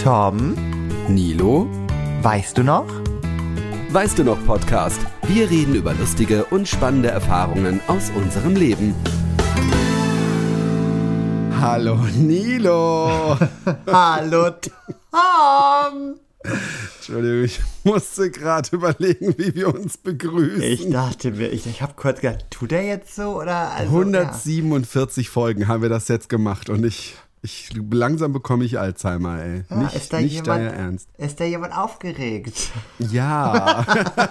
Tom, Nilo, weißt du noch? weißt du noch Podcast? Wir reden über lustige und spannende Erfahrungen aus unserem Leben. Hallo Nilo. Hallo Tom. Entschuldigung, ich musste gerade überlegen, wie wir uns begrüßen. Ich dachte mir, ich habe kurz gedacht, tut er jetzt so oder? Also, 147 Folgen haben wir das jetzt gemacht und ich langsam bekomme ich Alzheimer, ey. Ja, nicht dein Ernst. Ist da jemand aufgeregt? Ja.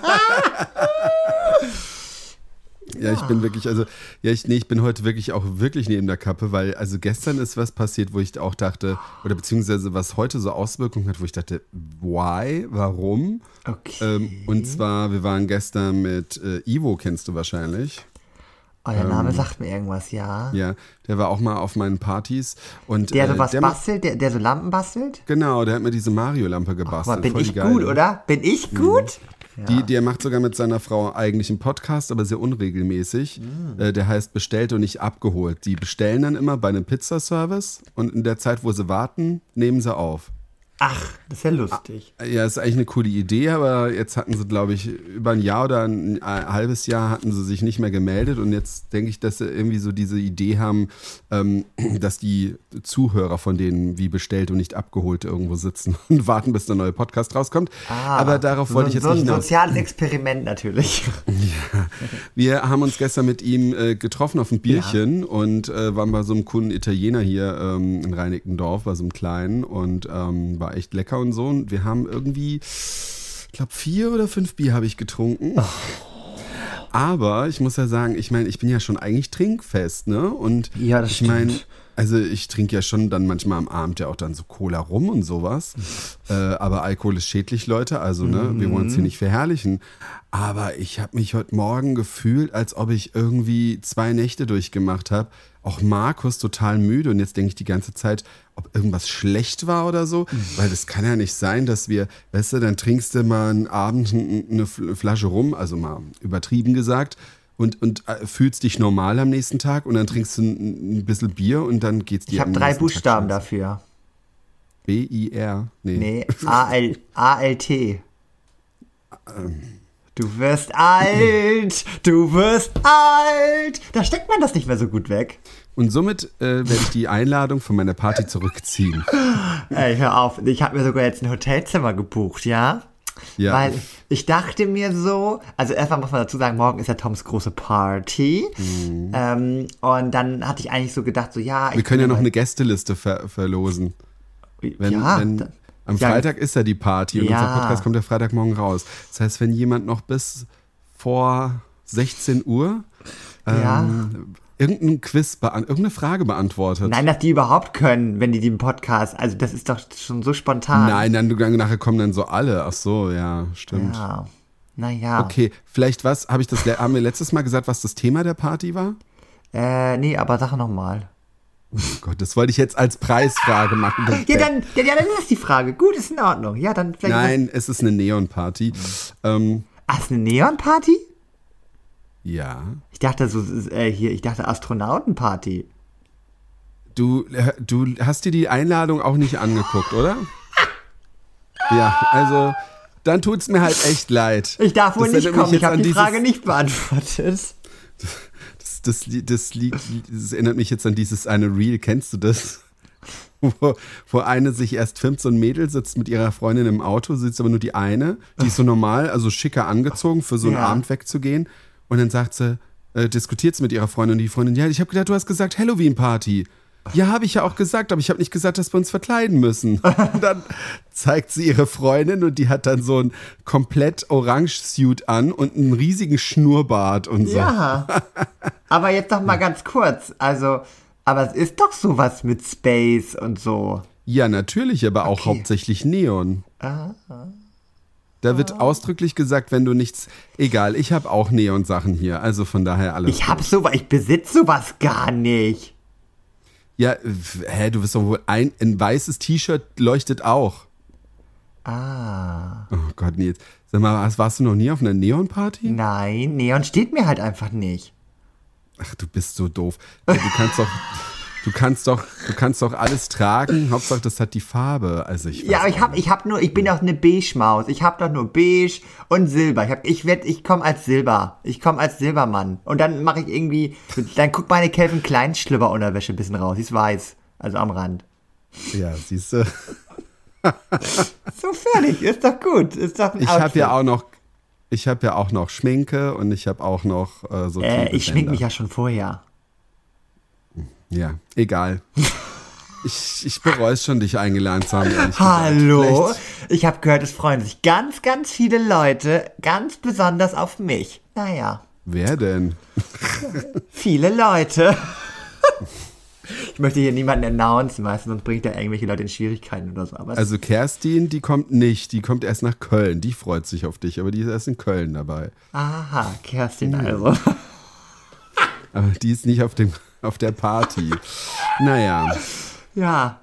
Ja, ich bin wirklich, ich bin heute wirklich neben der Kappe, weil also gestern ist was passiert, wo ich auch dachte, oder beziehungsweise was heute so Auswirkungen hat, wo ich dachte, warum? Okay. Und zwar, wir waren gestern mit Ivo, kennst du wahrscheinlich. Oh, der Name sagt mir irgendwas, ja. Ja, der war auch mal auf meinen Partys. Und, Der so was bastelt, der so Lampen bastelt? Genau, der hat mir diese Mario-Lampe gebastelt. Aber bin Voll ich geil, gut, oder? Bin ich gut? Ja. Der macht sogar mit seiner Frau eigentlich einen Podcast, aber sehr unregelmäßig. Der heißt Bestellt und nicht abgeholt. Die bestellen dann immer bei einem Pizzaservice und in der Zeit, wo sie warten, nehmen sie auf. Ach, das ist ja lustig. Ja, ist eigentlich eine coole Idee, aber jetzt hatten sie, glaube ich, über ein Jahr oder ein halbes Jahr hatten sie sich nicht mehr gemeldet und jetzt denke ich, dass sie irgendwie so diese Idee haben, dass die Zuhörer von denen wie bestellt und nicht abgeholt irgendwo sitzen und warten, bis der neue Podcast rauskommt. Aber darauf wollte ich jetzt nicht hinaus. So ein hinaus. soziales Experiment natürlich. Ja. Wir haben uns gestern mit ihm getroffen auf ein Bierchen und waren bei so einem coolen Italiener hier in Reinickendorf, bei so einem kleinen und war echt lecker und so. Und wir haben irgendwie, ich glaube 4 oder 5 Bier habe ich getrunken. Oh. Aber ich muss ja sagen, ich meine, ich bin ja schon eigentlich trinkfest, ne? Und ja, das stimmt. meine, also ich trinke ja schon dann manchmal am Abend ja auch dann so Cola rum und sowas. Aber Alkohol ist schädlich, Leute. Also, ne, wir wollen uns hier nicht verherrlichen. Aber ich habe mich heute Morgen gefühlt, als ob ich irgendwie 2 Nächte durchgemacht habe. Auch Markus total müde. Und jetzt denke ich die ganze Zeit, ob irgendwas schlecht war oder so. Weil das kann ja nicht sein, dass wir, weißt du, dann trinkst du mal einen Abend eine Flasche rum, also mal übertrieben gesagt. Und fühlst dich normal am nächsten Tag und dann trinkst du ein bisschen Bier und dann geht's dir. Ich habe 3 Buchstaben dafür. B-I-R? Nee, A-L-T. Du wirst alt, du wirst alt. Da steckt man das nicht mehr so gut weg. Und somit werde ich die Einladung von meiner Party zurückziehen. Ey, hör auf, ich habe mir sogar jetzt ein Hotelzimmer gebucht, ja? Ja. Weil ich dachte mir so, also erstmal muss man dazu sagen, morgen ist ja Toms große Party. Und dann hatte ich eigentlich so gedacht, so ja. Wir können ja noch eine Gästeliste verlosen. Am Freitag ist ja die Party und unser Podcast kommt ja Freitagmorgen raus. Das heißt, wenn jemand noch bis vor 16 Uhr irgendein Quiz, irgendeine Frage beantwortet. Nein, dass die überhaupt können, wenn die den Podcast, also das ist doch schon so spontan. Nein, dann nachher kommen dann so alle. Ach so, ja, stimmt. Ja, naja. Okay, vielleicht haben wir letztes Mal gesagt, was das Thema der Party war? Nee, aber sag nochmal. Oh Gott, das wollte ich jetzt als Preisfrage machen. Dann ist es die Frage. Gut, ist in Ordnung. Ja, dann vielleicht. Nein, es ist eine Neon-Party. Ist eine Neon-Party? Ja. Ich dachte ich dachte Astronautenparty. Du hast dir die Einladung auch nicht angeguckt, oder? Ja, also dann tut's mir halt echt leid. Ich darf wohl nicht kommen, ich habe die Frage nicht beantwortet. Das erinnert mich jetzt an dieses eine Reel, kennst du das? Wo eine sich erst filmt, so ein Mädel sitzt mit ihrer Freundin im Auto, sitzt aber nur die eine, die ist so normal, also schicker angezogen, für so einen Abend wegzugehen. Und dann sagt sie, diskutiert sie mit ihrer Freundin und die Freundin, ja, ich habe gedacht, du hast gesagt Halloween-Party. Ja, habe ich ja auch gesagt, aber ich habe nicht gesagt, dass wir uns verkleiden müssen. Und dann zeigt sie ihre Freundin und die hat dann so ein komplett Orange-Suit an und einen riesigen Schnurrbart und so. Ja, aber jetzt noch mal ganz kurz, also, aber es ist doch sowas mit Space und so. Ja, natürlich, aber auch hauptsächlich Neon. Da wird ausdrücklich gesagt, wenn du nichts... Egal, ich habe auch Neon-Sachen hier, also von daher alles ich besitze sowas gar nicht. Ja, du wirst doch wohl ein weißes T-Shirt leuchtet auch. Oh Gott, Nils. Sag mal, warst du noch nie auf einer Neon-Party? Nein, Neon steht mir halt einfach nicht. Ach, du bist so doof. Du kannst doch... Du kannst doch alles tragen, Hauptsache das hat die Farbe. Also ich bin doch eine Beige-Maus. Ich habe doch nur Beige und Silber. Ich komme als Silber. Ich komme als Silbermann. Und dann mache ich irgendwie, dann guckt meine Calvin Klein Schlüpper-Unterwäsche ein bisschen raus. Die ist weiß. Also am Rand. Ja, siehst du. So fertig. Ist doch gut. Ist doch ein Ich habe ja auch noch Schminke und ich habe auch noch so ich schminke mich ja schon vorher. Ja, egal. Ich bereue es schon, dich eingeladen zu haben. Hallo? Ich habe gehört, es freuen sich ganz, ganz viele Leute, ganz besonders auf mich. Naja. Wer denn? Viele Leute. Ich möchte hier niemanden announcen, meistens, sonst bringt er irgendwelche Leute in Schwierigkeiten oder so. Aber also Kerstin, die kommt nicht, die kommt erst nach Köln. Die freut sich auf dich, aber die ist erst in Köln dabei. Aha, Kerstin also. Aber die ist nicht auf der Party. Naja. Ja,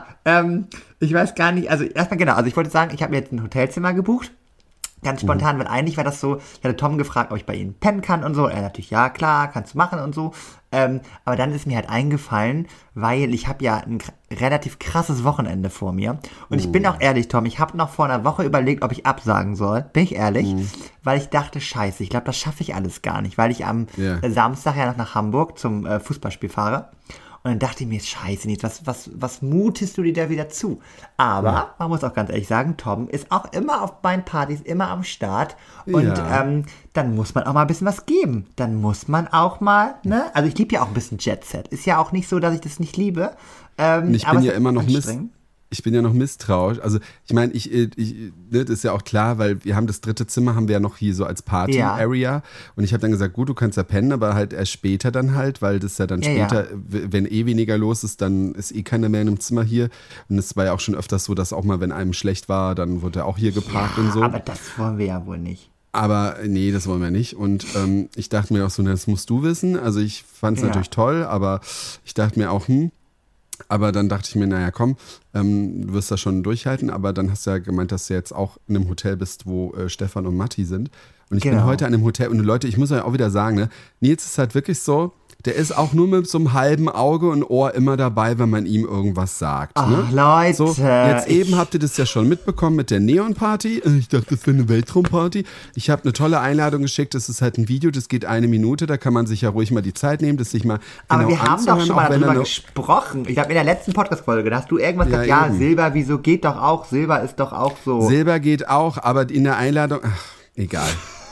ich weiß gar nicht, also erstmal genau, also ich wollte sagen, ich habe mir jetzt ein Hotelzimmer gebucht, ganz spontan, weil eigentlich war das so, ich hatte Tom gefragt, ob ich bei ihnen pennen kann und so, er natürlich, ja klar, kannst du machen und so, aber dann ist mir halt eingefallen, weil ich habe ja ein relativ krasses Wochenende vor mir und ich bin auch ehrlich, Tom, ich habe noch vor einer Woche überlegt, ob ich absagen soll, bin ich ehrlich, weil ich dachte, scheiße, ich glaube, das schaffe ich alles gar nicht, weil ich am Samstag ja noch nach Hamburg zum Fußballspiel fahre. Und dann dachte ich mir, scheiße, Nils, was mutest du dir da wieder zu? Aber man muss auch ganz ehrlich sagen, Tom ist auch immer auf meinen Partys, immer am Start. Und dann muss man auch mal ein bisschen was geben. Dann muss man auch mal, ne? Also ich liebe ja auch ein bisschen Jet Set. Ist ja auch nicht so, dass ich das nicht liebe. Ich bin ja immer noch ich bin ja noch misstrauisch. Also ich meine, das ist ja auch klar, weil wir haben das 3. Zimmer, haben wir ja noch hier so als Party-Area. Und ich habe dann gesagt, gut, du kannst ja pennen, aber halt erst später dann halt, weil das ja dann später, wenn weniger los ist, dann ist keiner mehr in einem Zimmer hier. Und es war ja auch schon öfters so, dass auch mal, wenn einem schlecht war, dann wurde er auch hier geparkt und so. Aber das wollen wir ja wohl nicht. Aber nee, das wollen wir nicht. Und ich dachte mir auch so, das musst du wissen. Also ich fand es natürlich toll, aber ich dachte mir auch, aber dann dachte ich mir, naja, komm, du wirst das schon durchhalten. Aber dann hast du ja gemeint, dass du jetzt auch in einem Hotel bist, wo Stefan und Matti sind. Und ich bin heute an einem Hotel. Und Leute, ich muss euch auch wieder sagen, ne, Nils ist halt wirklich so, der ist auch nur mit so einem halben Auge und Ohr immer dabei, wenn man ihm irgendwas sagt. Ach, ne? Leute. So, jetzt eben habt ihr das ja schon mitbekommen mit der Neon-Party. Ich dachte, das wäre eine Weltraumparty. Ich habe eine tolle Einladung geschickt. Das ist halt ein Video, das geht 1 Minute. Da kann man sich ja ruhig mal die Zeit nehmen, das sich mal aber wir haben doch schon mal darüber gesprochen. Ich glaube, in der letzten Podcast-Folge, da hast du irgendwas gesagt, ja, Silber, wieso geht doch auch? Silber ist doch auch so. Silber geht auch, aber in der Einladung, egal.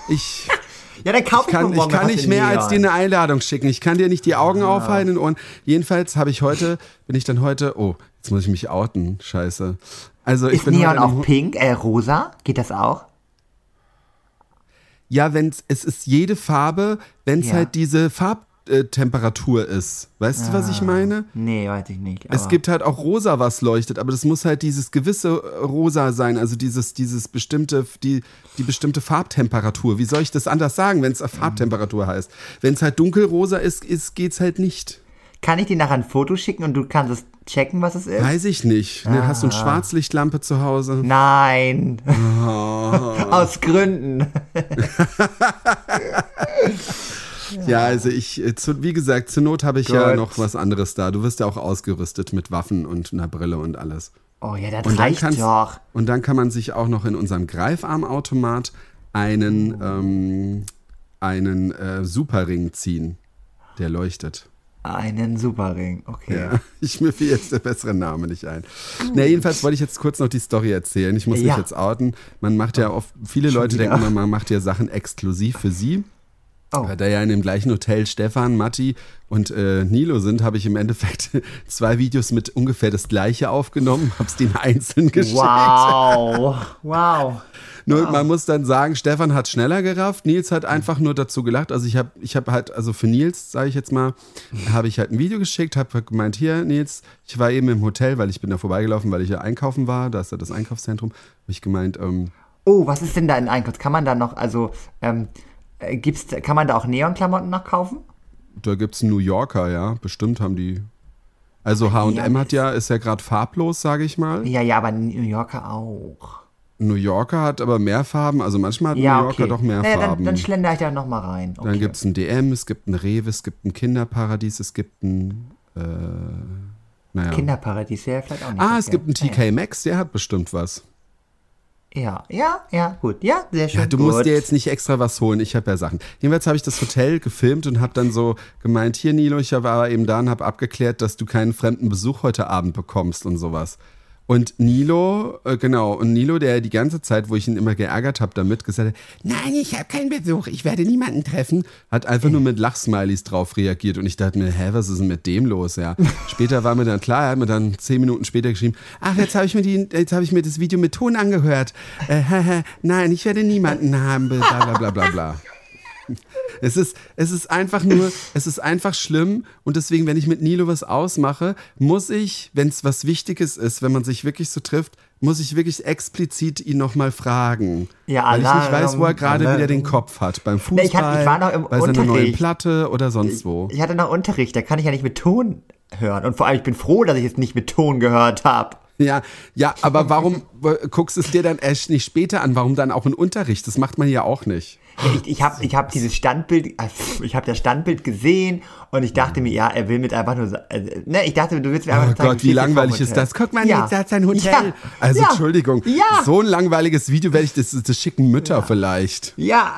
Ja, dann kauf ich Ich kann nicht mehr als dir eine Einladung schicken. Ich kann dir nicht die Augen aufhalten und jedenfalls bin ich dann heute, jetzt muss ich mich outen, scheiße. Also ich ist bin Neon auch pink, rosa? Geht das auch? Ja, es ist jede Farbe, wenn es halt diese Farbtemperatur ist. Weißt du, was ich meine? Nee, weiß ich nicht. Es gibt halt auch rosa, was leuchtet, aber das muss halt dieses gewisse rosa sein, also die bestimmte Farbtemperatur. Wie soll ich das anders sagen, wenn es Farbtemperatur heißt? Wenn es halt dunkelrosa ist, geht's halt nicht. Kann ich dir nachher ein Foto schicken und du kannst es checken, was es ist? Weiß ich nicht. Hast du eine Schwarzlichtlampe zu Hause? Nein. Aus Gründen. Ja, also wie gesagt, zur Not habe ich ja noch was anderes da. Du wirst ja auch ausgerüstet mit Waffen und einer Brille und alles. Oh ja, das reicht doch. Und dann kann man sich auch noch in unserem Greifarmautomat einen Superring ziehen, der leuchtet. Einen Superring, okay. Ja, mir fiel jetzt der bessere Name nicht ein. Na, jedenfalls wollte ich jetzt kurz noch die Story erzählen. Ich muss mich jetzt outen. Man macht ja oft, viele Leute denken immer, man macht ja Sachen exklusiv für sie. Da ja in dem gleichen Hotel Stefan, Matti und Nilo sind, habe ich im Endeffekt 2 Videos mit ungefähr das gleiche aufgenommen, habe es denen einzeln geschickt. Wow. Nur man muss dann sagen, Stefan hat schneller gerafft, Nils hat einfach nur dazu gelacht. Also ich habe halt, also für Nils, sage ich jetzt mal, habe ich halt ein Video geschickt, habe gemeint, hier Nils, ich war eben im Hotel, weil ich bin da vorbeigelaufen, weil ich ja einkaufen war, da ist ja das Einkaufszentrum, habe ich gemeint, was ist denn da in Einkauf? Kann man da noch, kann man da auch Neonklamotten noch kaufen? Da gibt's einen New Yorker, ja, bestimmt haben die. Also H&M ist ja gerade farblos, sage ich mal. Ja, aber New Yorker auch. New Yorker hat aber mehr Farben, also manchmal hat New Yorker doch mehr Farben. Dann schlender ich da nochmal rein. Okay. Dann gibt es ein DM, es gibt ein Rewe, es gibt ein Kinderparadies, es gibt ein naja. Kinderparadies wäre vielleicht auch nicht. Es gibt einen TK Maxx, der hat bestimmt was. Ja, gut. Ja, sehr schön. Ja, du musst dir jetzt nicht extra was holen, ich habe ja Sachen. Jedenfalls habe ich das Hotel gefilmt und habe dann so gemeint, hier Nilo, ich war eben da und habe abgeklärt, dass du keinen fremden Besuch heute Abend bekommst und sowas. Und Nilo, Nilo, der die ganze Zeit, wo ich ihn immer geärgert habe, damit gesagt hat, nein, ich habe keinen Besuch, ich werde niemanden treffen, hat einfach nur mit Lachsmilies drauf reagiert. Und ich dachte mir, was ist denn mit dem los? Ja. Später war mir dann klar, er hat mir dann 10 Minuten später geschrieben, jetzt habe ich mir das Video mit Ton angehört. Nein, ich werde niemanden haben, bla bla bla bla bla. Es ist einfach schlimm und deswegen, wenn ich mit Nilo was ausmache, muss ich, wenn es was Wichtiges ist, wenn man sich wirklich so trifft, muss ich wirklich explizit ihn nochmal fragen. Ja, weil ich nicht weiß, wo er gerade wieder den Kopf hat. Beim Fußball, ich war noch im bei seiner neuen Platte oder sonst wo. Ich hatte noch Unterricht, da kann ich ja nicht mit Ton hören. Und vor allem, ich bin froh, dass ich es nicht mit Ton gehört habe. Ja, aber warum guckst du es dir dann erst nicht später an? Warum dann auch in Unterricht? Das macht man ja auch nicht. Ich hab dieses Standbild, ich habe das Standbild gesehen und ich dachte mir, er will mit einfach nur, ich dachte, du willst mir einfach zeigen, wie langweilig ist das? Guck mal, jetzt hat sein Hotel. Ja. Also, Entschuldigung, so ein langweiliges Video werde ich, das schicken Mütter vielleicht. Ja.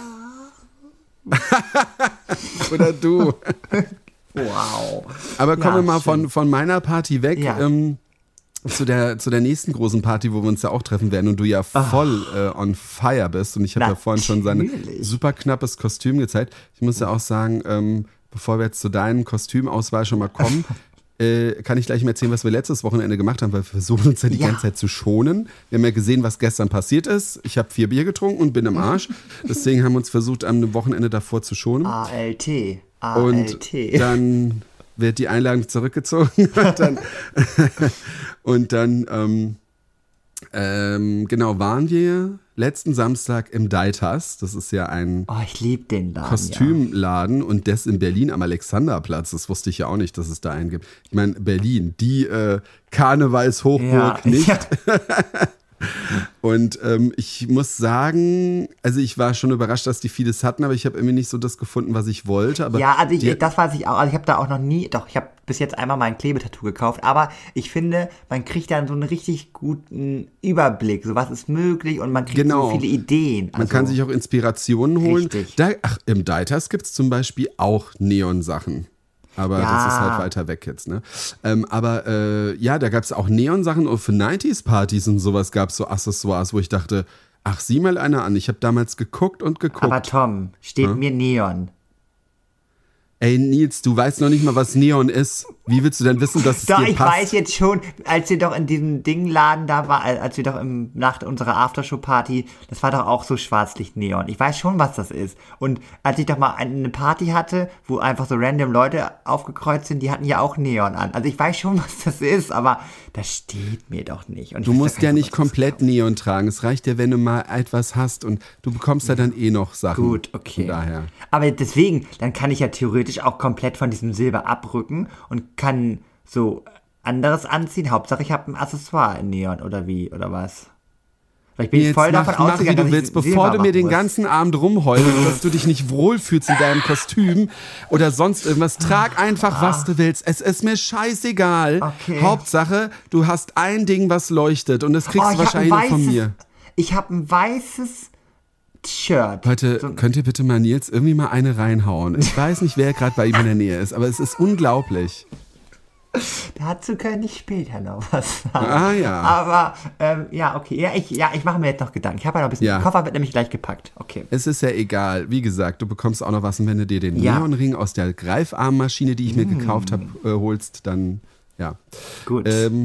Oder du. Wow. Aber kommen wir mal von meiner Party weg. Ja. Zu der nächsten großen Party, wo wir uns ja auch treffen werden und du ja voll on fire bist. Und ich habe ja vorhin schon sein super knappes Kostüm gezeigt. Ich muss ja auch sagen, bevor wir jetzt zu deinem Kostümauswahl schon mal kommen, kann ich gleich mal erzählen, was wir letztes Wochenende gemacht haben, weil wir versuchen uns ja die ganze Zeit zu schonen. Wir haben ja gesehen, was gestern passiert ist. Ich habe 4 Bier getrunken und bin im Arsch. Deswegen haben wir uns versucht, am Wochenende davor zu schonen. ALT. Und dann wird die Einladung zurückgezogen und dann waren wir letzten Samstag im Deitas. Das ist ja ein ich liebe den Laden, Kostümladen und das in Berlin am Alexanderplatz. Das wusste ich ja auch nicht, dass es da einen gibt. Ich meine, Berlin, die Karnevalshochburg nicht. Ja. Und ich muss sagen, also ich war schon überrascht, dass die vieles hatten, aber ich habe irgendwie nicht so das gefunden, was ich wollte. Aber das weiß ich auch. Also ich habe da auch noch nie, ich habe bis jetzt einmal mal ein Klebetattoo gekauft, aber ich finde, man kriegt dann so einen richtig guten Überblick, so was ist möglich und man kriegt so viele Ideen. Man kann sich auch Inspirationen holen. Richtig. Im Deitas gibt es zum Beispiel auch Neon-Sachen. Aber das ist halt weiter weg jetzt, ne? Da gab es auch Neon-Sachen und für 90s-Partys und sowas gab es so Accessoires, wo ich dachte, sieh mal einer an. Ich habe damals geguckt. Aber Tom, steht mir Neon. Ey, Nils, du weißt noch nicht mal, was Neon ist. Wie willst du denn wissen, dass es dir passt? Doch, ich weiß jetzt schon, als wir doch in diesem Dingladen da waren, als wir doch nach unserer Aftershow-Party, das war doch auch so Schwarzlicht-Neon. Ich weiß schon, was das ist. Und als ich doch mal eine Party hatte, wo einfach so random Leute aufgekreuzt sind, die hatten ja auch Neon an. Also ich weiß schon, was das ist, aber das steht mir doch nicht. Und du musst ja nicht komplett Neon tragen. Es reicht ja, wenn du mal etwas hast und du bekommst ja dann noch Sachen. Gut, okay. Von daher. Aber deswegen, dann kann ich ja theoretisch auch komplett von diesem Silber abrücken und kann so anderes anziehen. Hauptsache, ich habe ein Accessoire in Neon oder wie, oder was? Weil ich bin jetzt voll davon ausgegangen, wie du willst, bevor du mir den ganzen Abend rumheulst, dass du dich nicht wohlfühlst in deinem Kostüm oder sonst irgendwas. Trag einfach, was du willst. Es ist mir scheißegal. Okay. Hauptsache, du hast ein Ding, was leuchtet und das kriegst du wahrscheinlich noch von mir. Ich habe ein weißes Shirt. Leute, könnt ihr bitte mal Nils irgendwie mal eine reinhauen? Ich weiß nicht, wer gerade bei ihm in der Nähe ist, aber es ist unglaublich. Dazu könnte ich später noch was sagen. Ja. Aber, okay. Ich mache mir jetzt noch Gedanken. Ich habe ja noch ein bisschen, der Koffer wird nämlich gleich gepackt. Okay. Es ist ja egal. Wie gesagt, du bekommst auch noch was und wenn du dir den Neonring aus der Greifarmmaschine, die ich mir gekauft habe, holst, dann, Gut.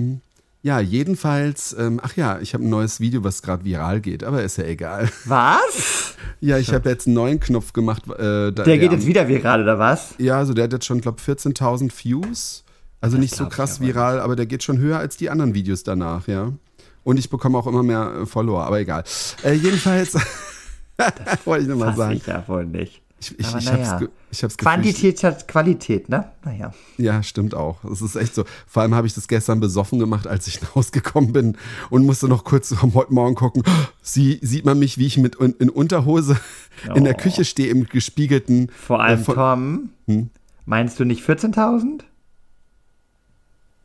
Jedenfalls, ich habe ein neues Video, was gerade viral geht, aber ist ja egal. Was? Ja, ich habe jetzt einen neuen Knopf gemacht. Der geht jetzt wieder viral, oder was? Ja, also der hat jetzt schon, glaube ich, 14.000 Views. Also das nicht so krass viral, aber der geht schon höher als die anderen Videos danach, ja. Und ich bekomme auch immer mehr Follower, aber egal. Jedenfalls, wollte ich nochmal sagen. Ich ja wohl nicht. Ich hab's Quantität hat Qualität, ne? Naja. Ja, stimmt auch. Das ist echt so. Vor allem habe ich das gestern besoffen gemacht, als ich nach Hause gekommen bin und musste noch kurz heute Morgen gucken. Sieht man mich, wie ich in Unterhose in der Küche stehe, im gespiegelten. Vor allem, Tom, meinst du nicht 14.000?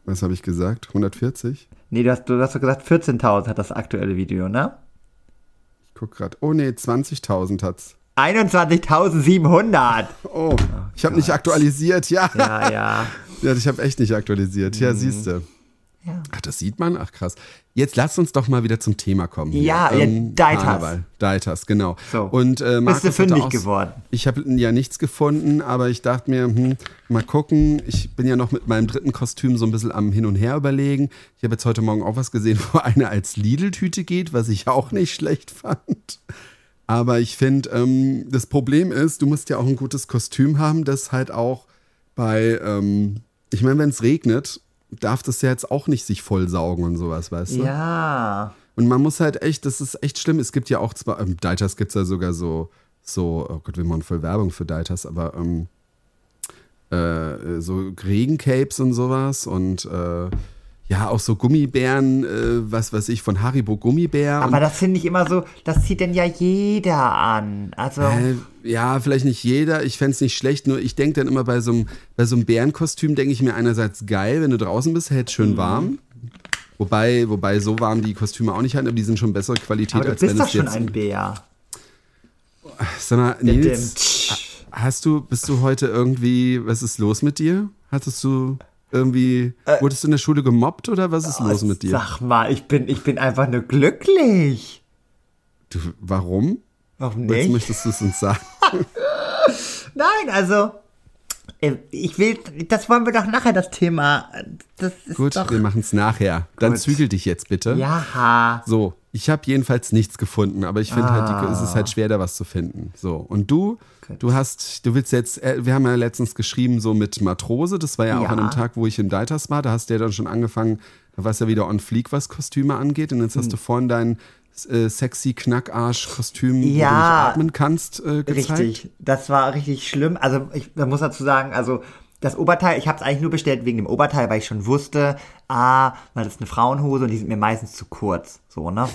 Was habe ich gesagt? 140? Nee, du hast doch gesagt 14.000 hat das aktuelle Video, ne? Ich guck gerade. Oh nee, 20.000 hat's. 21.700. Oh, ich habe nicht aktualisiert, ja. Ja. Ja, ich habe echt nicht aktualisiert. Ja, siehste. Ja. Ach, das sieht man? Ach, krass. Jetzt lass uns doch mal wieder zum Thema kommen. Ja, Deitas. Deitas, genau. So. Und, bist du fündig geworden? Ich habe ja nichts gefunden, aber ich dachte mir, mal gucken. Ich bin ja noch mit meinem dritten Kostüm so ein bisschen am Hin und Her überlegen. Ich habe jetzt heute Morgen auch was gesehen, wo eine als Lidl-Tüte geht, was ich auch nicht schlecht fand. Aber ich finde, das Problem ist, du musst ja auch ein gutes Kostüm haben, das halt auch bei, ich meine, wenn es regnet, darf das ja jetzt auch nicht sich vollsaugen und sowas, weißt du? Ja. Und man muss halt echt, das ist echt schlimm. Es gibt ja auch zwar, Deitas gibt es ja sogar so, oh Gott, wir machen voll Werbung für Deitas, aber so Regencapes und sowas und ja, auch so Gummibären, was weiß ich, von Haribo Gummibär. Aber das finde ich immer so, das zieht denn ja jeder an. Also ja, vielleicht nicht jeder. Ich fände es nicht schlecht, nur ich denke dann immer bei so einem Bärenkostüm, denke ich mir einerseits geil, wenn du draußen bist, hält schön warm. Wobei so warm die Kostüme auch nicht halten, aber die sind schon bessere Qualität, aber als wenn es jetzt... du bist doch schon ein Bär. Sag mal, Nils, bist du heute irgendwie, was ist los mit dir? Hattest du... Irgendwie, wurdest du in der Schule gemobbt oder was ist los mit dir? Sag mal, ich bin einfach nur glücklich. Du, warum? Warum nicht? Jetzt möchtest du es uns sagen? Nein, also, das wollen wir doch nachher, das Thema. Das ist gut, doch... wir machen es nachher. Dann zügel dich jetzt bitte. Ja. So, ich habe jedenfalls nichts gefunden, aber ich finde halt, es ist halt schwer, da was zu finden. So, und du willst jetzt, wir haben ja letztens geschrieben, so mit Matrose, das war ja auch an einem Tag, wo ich in Deitas war, da hast du ja dann schon angefangen, da warst du ja wieder on fleek, was Kostüme angeht, und jetzt hast du vorhin dein sexy Knackarsch-Kostüm, wo du nicht atmen kannst, gezeigt. Richtig, das war richtig schlimm. Also ich muss dazu sagen, also das Oberteil, ich habe es eigentlich nur bestellt wegen dem Oberteil, weil ich schon wusste, weil das ist eine Frauenhose und die sind mir meistens zu kurz, so, ne?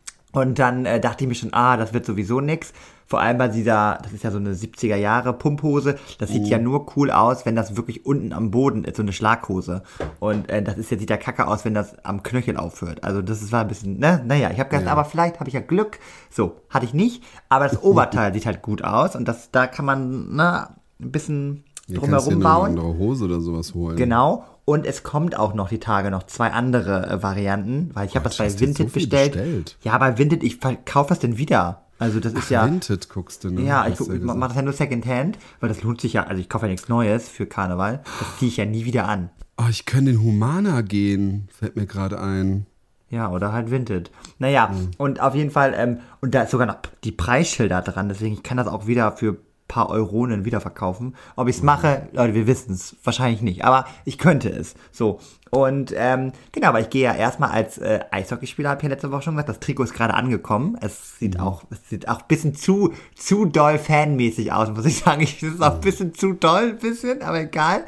Und dann dachte ich mir schon, das wird sowieso nix. Vor allem bei das ist ja so eine 70er Jahre Pumphose, das sieht ja nur cool aus, wenn das wirklich unten am Boden ist, so eine Schlaghose. Und sieht ja kacke aus, wenn das am Knöchel aufhört. Also das war ein bisschen, naja, ich habe gedacht, aber vielleicht habe ich ja Glück. So, hatte ich nicht, aber das Oberteil sieht halt gut aus und da kann man, ein bisschen drumherum bauen. Eine andere Hose oder sowas holen. Genau. Und es kommt auch noch die Tage noch 2 andere Varianten, weil ich habe das bei Vinted bestellt. Ja, bei Vinted, ich verkaufe das denn wieder. Also das ist ja... Vinted guckst du, ne? Ja, ich mache das ja nur Secondhand, weil das lohnt sich ja, also ich kaufe ja nichts Neues für Karneval, das ziehe ich ja nie wieder an. Oh, ich könnte in Humana gehen, fällt mir gerade ein. Ja, oder halt Vinted. Naja, und auf jeden Fall, und da ist sogar noch die Preisschilder dran, deswegen ich kann das auch wieder für paar Euronen wiederverkaufen. Ob ich es mache, Leute, wir wissen es wahrscheinlich nicht, aber ich könnte es. So, und genau, aber ich gehe ja erstmal als Eishockeyspieler, habe ich ja letzte Woche schon gesagt, das Trikot ist gerade angekommen. Es sieht auch ein bisschen zu doll fanmäßig aus, muss ich sagen. Es ist auch ein bisschen zu doll, aber egal.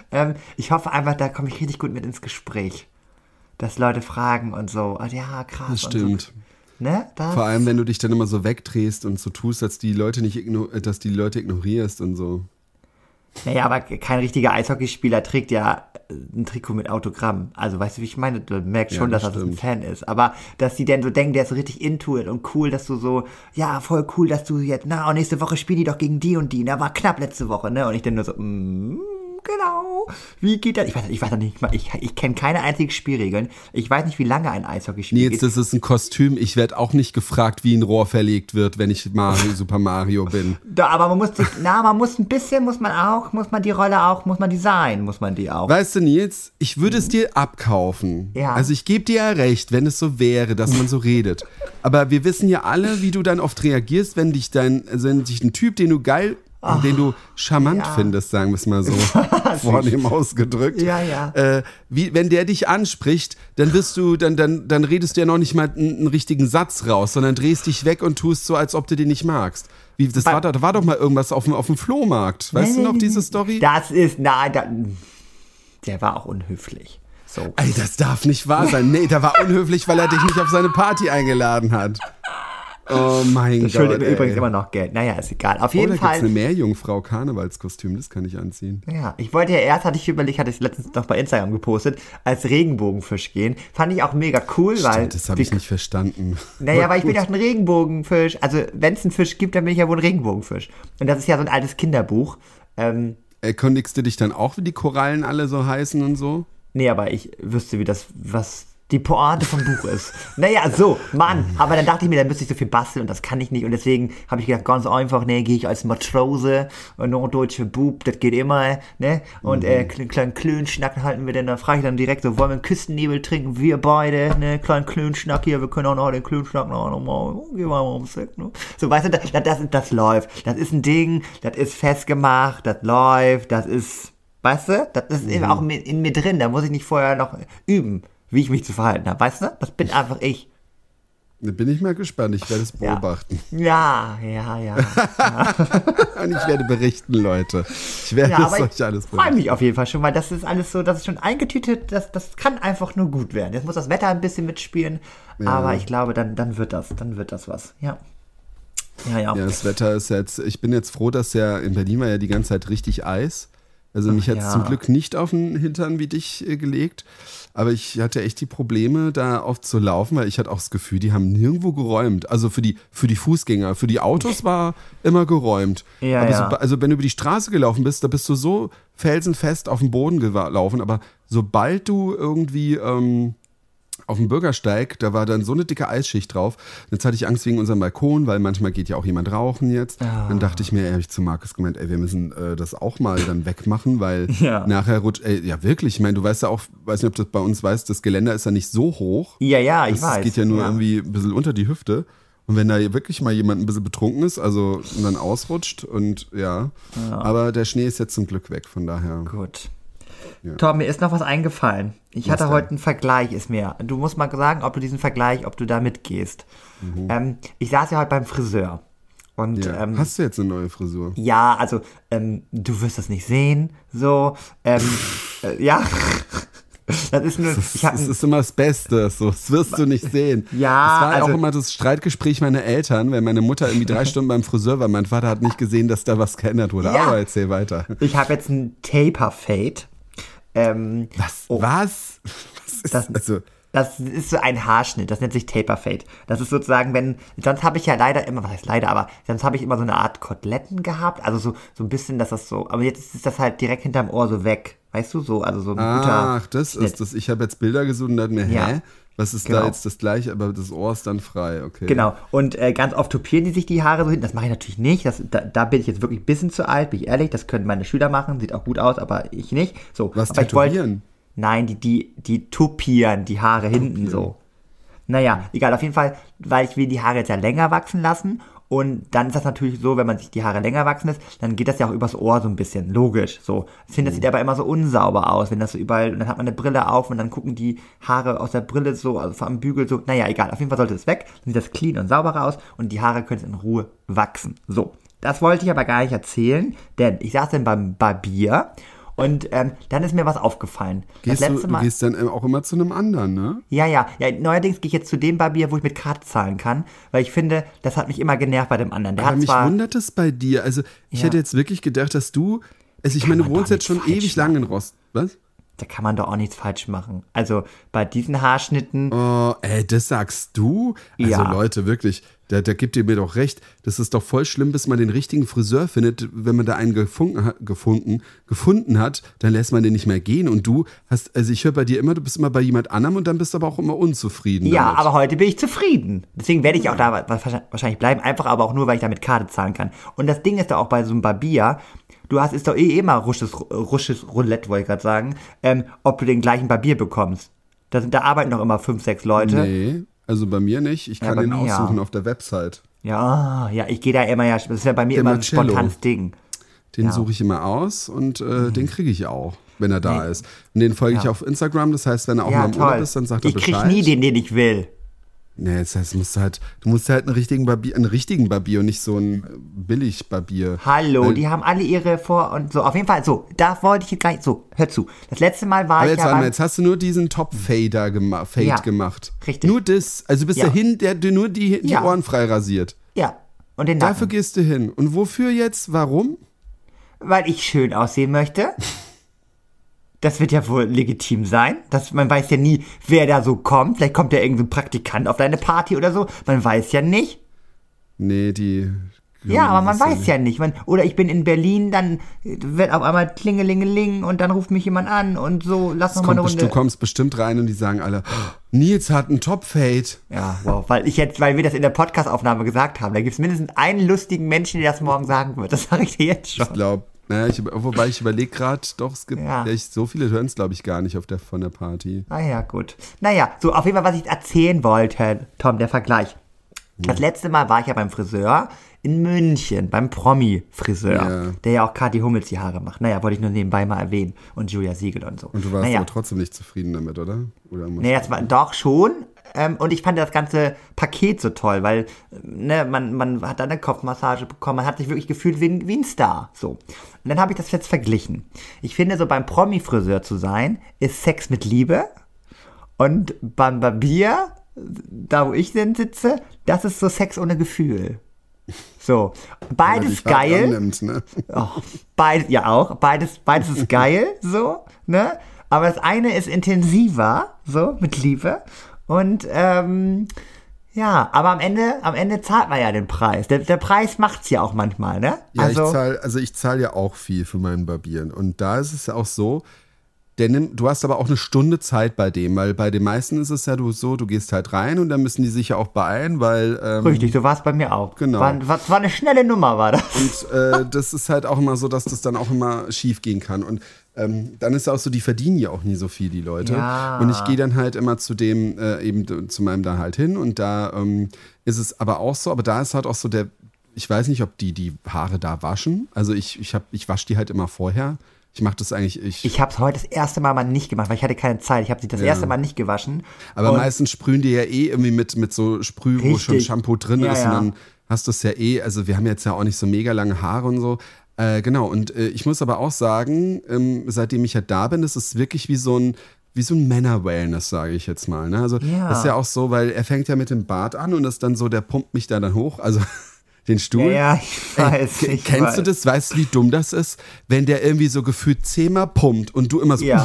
Ich hoffe einfach, da komme ich richtig gut mit ins Gespräch. Dass Leute fragen und so, ja, krass. Das stimmt. So. Ne? Vor allem, wenn du dich dann immer so wegdrehst und so tust, dass die Leute ignorierst und so. Naja, aber kein richtiger Eishockeyspieler trägt ja ein Trikot mit Autogramm. Also, weißt du, wie ich meine? Du merkst schon, dass das ein Fan ist. Aber, dass die denn so denken, der ist so richtig into it und cool, dass du so, ja, voll cool, dass du jetzt, und nächste Woche spielen die doch gegen die und die. War knapp letzte Woche, ne? Und ich dann nur so, genau. Wie geht das? Ich weiß nicht, ich kenne keine einzigen Spielregeln. Ich weiß nicht, wie lange ein Eishockeyspiel geht. Jetzt, das ist ein Kostüm. Ich werde auch nicht gefragt, wie ein Rohr verlegt wird, wenn ich Super Mario bin. Aber man muss ein bisschen, muss man die Rolle auch, muss man die sein, muss man die auch. Weißt du, Nils, ich würde es dir abkaufen. Ja. Also ich gebe dir ja recht, wenn es so wäre, dass man so redet. Aber wir wissen ja alle, wie du dann oft reagierst, wenn dich ein Typ, den du geil, den du charmant findest, sagen wir es mal so, vornehm ausgedrückt. Ja. Wenn der dich anspricht, dann dann redest du ja noch nicht mal einen richtigen Satz raus, sondern drehst dich weg und tust so, als ob du den nicht magst. Da war doch mal irgendwas auf dem Flohmarkt. Weißt du noch diese Story? Der war auch unhöflich. So. Ey, das darf nicht wahr sein. Nee, der war unhöflich, weil er dich nicht auf seine Party eingeladen hat. Oh mein Das Gott. schuldet mir übrigens immer noch Geld. Naja, ist egal. Auf jeden Da gibt's Fall. eine Meerjungfrau-Karnevalskostüm, das kann ich anziehen. Ja, ich wollte ja erst, hatte ich letztens noch bei Instagram gepostet, als Regenbogenfisch gehen. Fand ich auch mega cool, weil. Stimmt, das habe ich nicht verstanden. Naja, weil ich bin ja auch ein Regenbogenfisch. Also, wenn es einen Fisch gibt, dann bin ich ja wohl ein Regenbogenfisch. Und das ist ja so ein altes Kinderbuch. Erkundigst du dich dann auch, wie die Korallen alle so heißen und so? Nee, aber ich wüsste, was die Pointe vom Buch ist. Naja, so, Mann. Aber dann dachte ich mir, dann müsste ich so viel basteln und das kann ich nicht. Und deswegen habe ich gedacht, ganz einfach, ne, gehe ich als Matrose, norddeutsche Bub, das geht immer, ne? Und kleinen Klönschnack halten wir denn, da frage ich dann direkt so, wollen wir einen Küstennebel trinken, wir beide, ne? Kleinen Klönschnack hier, wir können auch noch den Klönschnack noch mal, gehen wir mal ums Eck, ne? So, weißt du, das läuft. Das ist ein Ding, das ist festgemacht, das läuft, das ist, weißt du, das ist eben auch in mir drin, da muss ich nicht vorher noch üben, wie ich mich zu verhalten habe, weißt du? Das bin einfach ich. Da bin ich mal gespannt, ich werde es beobachten. Ja. Und ich werde berichten, Leute. Ich werde es euch alles freue berichten. mich auf jeden Fall schon, weil das ist alles so, das ist schon eingetütet, das kann einfach nur gut werden. Jetzt muss das Wetter ein bisschen mitspielen, aber ich glaube, dann wird das was, ja. Ja, das Wetter ist jetzt, ich bin jetzt froh, dass ja in Berlin war ja die ganze Zeit richtig Eis. Also mich hat es zum Glück nicht auf den Hintern wie dich gelegt, aber ich hatte echt die Probleme, da oft zu laufen, weil ich hatte auch das Gefühl, die haben nirgendwo geräumt. Also für die Fußgänger, für die Autos war immer geräumt. Aber also wenn du über die Straße gelaufen bist, da bist du so felsenfest auf dem Boden gelaufen, aber sobald du irgendwie auf dem Bürgersteig, da war dann so eine dicke Eisschicht drauf. Jetzt hatte ich Angst wegen unserem Balkon, weil manchmal geht ja auch jemand rauchen jetzt. Dann dachte ich mir, habe ich zu Markus gemeint, wir müssen das auch mal dann wegmachen, weil nachher rutscht, ja wirklich, ich meine, du weißt ja auch, weiß nicht, ob du das bei uns weißt, das Geländer ist ja nicht so hoch. Ja, ich weiß. Es geht ja nur irgendwie ein bisschen unter die Hüfte. Und wenn da wirklich mal jemand ein bisschen betrunken ist, also und dann ausrutscht und aber der Schnee ist jetzt zum Glück weg, von daher. Gut. Ja. Tom, mir ist noch was eingefallen. Ich hatte heute einen Vergleich, du musst mal sagen, ob du da mitgehst. Ich saß ja heute beim Friseur. Und, hast du jetzt eine neue Frisur? Ja, also, du wirst das nicht sehen, so, ja. Das ist nur, das ist immer das Beste, so, das wirst du nicht sehen. Ja, das war auch immer das Streitgespräch meiner Eltern, wenn meine Mutter irgendwie 3 Stunden beim Friseur war. Mein Vater hat nicht gesehen, dass da was geändert wurde. Ja. Aber erzähl weiter. Ich habe jetzt einen Taper-Fade. Was? Was ist das? Also, das ist so ein Haarschnitt, das nennt sich Taper-Fade. Das ist sozusagen, sonst habe ich ja leider immer, was heißt leider, aber sonst habe ich immer so eine Art Koteletten gehabt, also so ein bisschen, dass das so, aber jetzt ist das halt direkt hinterm Ohr so weg, weißt du, so, also so ein guter das Schnitt. ist das, ich habe jetzt Bilder gesucht und dachte mir, was ist da jetzt das gleiche, aber das Ohr ist dann frei, okay. Genau, und ganz oft tupieren die sich die Haare so hinten, das mache ich natürlich nicht, da bin ich jetzt wirklich ein bisschen zu alt, bin ich ehrlich, das können meine Schüler machen, sieht auch gut aus, aber ich nicht. So, was aber tätowieren? Nein, die tupieren die Haare hinten so. Naja, egal, auf jeden Fall, weil ich will die Haare jetzt ja länger wachsen lassen und dann ist das natürlich so, wenn man sich die Haare länger wachsen lässt, dann geht das ja auch übers Ohr so ein bisschen, logisch, so. Ich finde, das sieht aber immer so unsauber aus, wenn das so überall, und dann hat man eine Brille auf und dann gucken die Haare aus der Brille so, also am Bügel so, naja, egal, auf jeden Fall sollte es weg, dann sieht das clean und sauberer aus und die Haare können in Ruhe wachsen, so. Das wollte ich aber gar nicht erzählen, denn ich saß dann beim Barbier. Und dann ist mir was aufgefallen. Du gehst dann auch immer zu einem anderen, ne? Ja, neuerdings gehe ich jetzt zu dem Barbier, wo ich mit Karte zahlen kann, weil ich finde, das hat mich immer genervt bei dem anderen. Aber mich wundert es bei dir. Also ich hätte jetzt wirklich gedacht, dass du, also ich meine, du wohnst jetzt schon ewig lang in Rost. Was? Da kann man doch auch nichts falsch machen. Also bei diesen Haarschnitten. Oh, das sagst du? Also Leute, wirklich, da gibt ihr mir doch recht. Das ist doch voll schlimm, bis man den richtigen Friseur findet. Wenn man da einen gefunden hat, dann lässt man den nicht mehr gehen. Und du hast, also ich höre bei dir immer, du bist immer bei jemand anderem und dann bist du aber auch immer unzufrieden. Ja, damit. aber heute bin ich zufrieden. Deswegen werde ich auch da wahrscheinlich bleiben. Einfach aber auch nur, weil ich da mit Karte zahlen kann. Und das Ding ist doch auch bei so einem Barbier, ist doch immer rusches Roulette, wollte ich gerade sagen, ob du den gleichen Barbier bekommst. Da arbeiten doch immer 5, 6 Leute. Nee, also bei mir nicht. Ich kann den aussuchen auf der Website. Ja, ich gehe da immer, das ist ja bei mir immer ein spontanes Ding. Den suche ich immer aus und den kriege ich auch, wenn er da ist. Und den folge ich auf Instagram, das heißt, wenn er auch mal im Urlaub ist, dann sagt er Bescheid. Ich kriege nie den ich will. Nee, das heißt, du musst halt einen richtigen Barbier und nicht so einen Billig-Barbier. Hallo, die haben alle ihre und so. Auf jeden Fall, so, da wollte ich jetzt gleich, so, hör zu. Das letzte Mal war Aber ich jetzt hast du nur diesen Top-Fader gemacht. Richtig. Nur das, also bist dahin, der dir nur die Ohren frei rasiert. Ja, und den Nacken. Dafür gehst du hin. Und wofür jetzt? Warum? Weil ich schön aussehen möchte. Das wird ja wohl legitim sein. Man weiß ja nie, wer da so kommt. Vielleicht kommt ja irgendein Praktikant auf deine Party oder so. Man weiß ja nicht. Nee, Ja, aber man weiß ja nicht. Oder ich bin in Berlin, dann wird auf einmal Klingelingeling und dann ruft mich jemand an und so, lass noch mal eine Runde. Du kommst bestimmt rein und die sagen alle, Nils hat einen Top-Fade. Ja, wow, weil wir das in der Podcast-Aufnahme gesagt haben. Da gibt es mindestens einen lustigen Menschen, der das morgen sagen wird. Das sage ich dir jetzt schon. Ich glaube, wobei ich überlege gerade, doch, es gibt echt so viele hören es, glaube ich, gar nicht von der Party. Ah ja, gut. Naja, so auf jeden Fall, was ich erzählen wollte, Tom, der Vergleich. Das letzte Mal war ich ja beim Friseur in München, beim Promi-Friseur, der ja auch Kathi Hummels die Haare macht. Naja, wollte ich nur nebenbei mal erwähnen. Und Julia Siegel und so. Und du warst aber trotzdem nicht zufrieden damit, oder? Nee, das war doch schon. Und ich fand das ganze Paket so toll, weil man hat dann eine Kopfmassage bekommen, man hat sich wirklich gefühlt wie ein Star. So. Und dann habe ich das jetzt verglichen. Ich finde, so beim Promi-Friseur zu sein, ist Sex mit Liebe. Und beim Barbier, da wo ich denn sitze, das ist so Sex ohne Gefühl. So, beides geil. Annimmt, ne? Beides ist geil, so, ne? Aber das eine ist intensiver, so, mit Liebe. Und, aber am Ende zahlt man ja den Preis. Der Preis macht's ja auch manchmal, ne? Ja, ich zahle ja auch viel für meinen Barbieren. Und da ist es ja auch so, du hast aber auch eine Stunde Zeit bei dem, weil bei den meisten ist es ja du gehst halt rein und dann müssen die sich ja auch beeilen, weil... Richtig, so war es bei mir auch. Genau. War eine schnelle Nummer, war das. Und das ist halt auch immer so, dass das dann auch immer schief gehen kann. Und dann ist auch so, die verdienen ja auch nie so viel, die Leute. Ja. Und ich gehe dann halt immer zu meinem da halt hin und da ist es aber auch so, aber da ist halt auch so ich weiß nicht, ob die Haare da waschen. Also ich wasche die halt immer vorher. Ich mache das eigentlich. Ich habe es heute das erste Mal nicht gemacht, weil ich hatte keine Zeit. Ich habe sie das erste Mal nicht gewaschen. Aber meistens sprühen die ja irgendwie mit so Sprüh, wo schon Shampoo drin ist. Und dann hast du es ja also wir haben jetzt ja auch nicht so mega lange Haare und so. Genau, und ich muss aber auch sagen, seitdem ich ja da bin, ist es wirklich wie so ein Männer-Wellness, sage ich jetzt mal. Ne? Also das ist ja auch so, weil er fängt ja mit dem Bart an und das dann so, der pumpt mich da dann hoch. Also den Stuhl. Ja, ich weiß. Kennst du das? Weißt du, wie dumm das ist? Wenn der irgendwie so gefühlt 10-mal pumpt und du immer so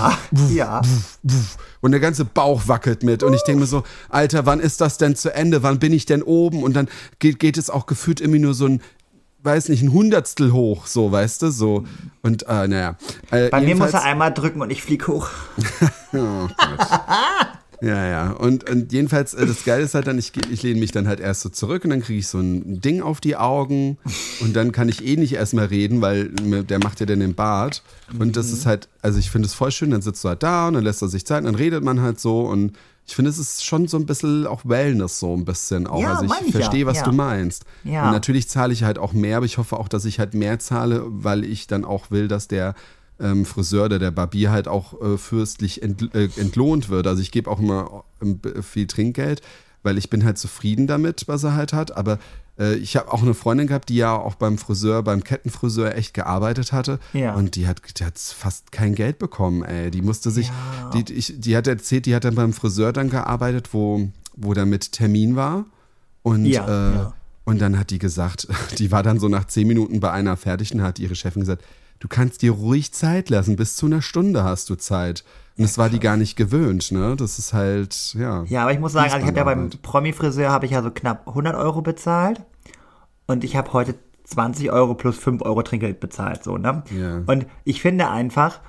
und der ganze Bauch wackelt mit. Und ich denke mir so, Alter, wann ist das denn zu Ende? Wann bin ich denn oben? Und dann geht es auch gefühlt irgendwie nur so ein Hundertstel hoch, so, weißt du, so. Und, naja. Bei mir muss er einmal drücken und ich flieg hoch. Oh Gott. Ja. Und jedenfalls, das Geile ist halt dann, ich lehne mich dann halt erst so zurück und dann kriege ich so ein Ding auf die Augen und dann kann ich nicht erstmal reden, weil der macht ja dann den Bart. Und das ist halt, also ich finde es voll schön, dann sitzt du halt da und dann lässt er sich Zeit und dann redet man halt so und ich finde, es ist schon so ein bisschen auch Wellness so ein bisschen auch. Ja, also ich verstehe, was du meinst. Ja. Und natürlich zahle ich halt auch mehr, aber ich hoffe auch, dass ich halt mehr zahle, weil ich dann auch will, dass der Friseur oder der Barbier halt auch fürstlich entlohnt wird. Also ich gebe auch immer viel Trinkgeld, weil ich bin halt zufrieden damit, was er halt hat. Aber ich habe auch eine Freundin gehabt, die ja auch beim Kettenfriseur echt gearbeitet hatte. Ja. Und die hat fast kein Geld bekommen, ey. Die musste sich, die hat erzählt, die hat dann beim Friseur dann gearbeitet, wo dann mit Termin war. Und und dann hat die gesagt, die war dann so nach 10 Minuten bei einer fertig und hat ihre Chefin gesagt, du kannst dir ruhig Zeit lassen, bis zu einer Stunde hast du Zeit. Und das war die gar nicht gewöhnt, ne? Das ist halt, ja. Ja, aber ich muss sagen, also ich habe ja beim Promi-Friseur habe ich ja so knapp 100 € bezahlt und ich habe heute 20 € plus 5 € Trinkgeld bezahlt, so, ne? Ja. Und ich finde einfach,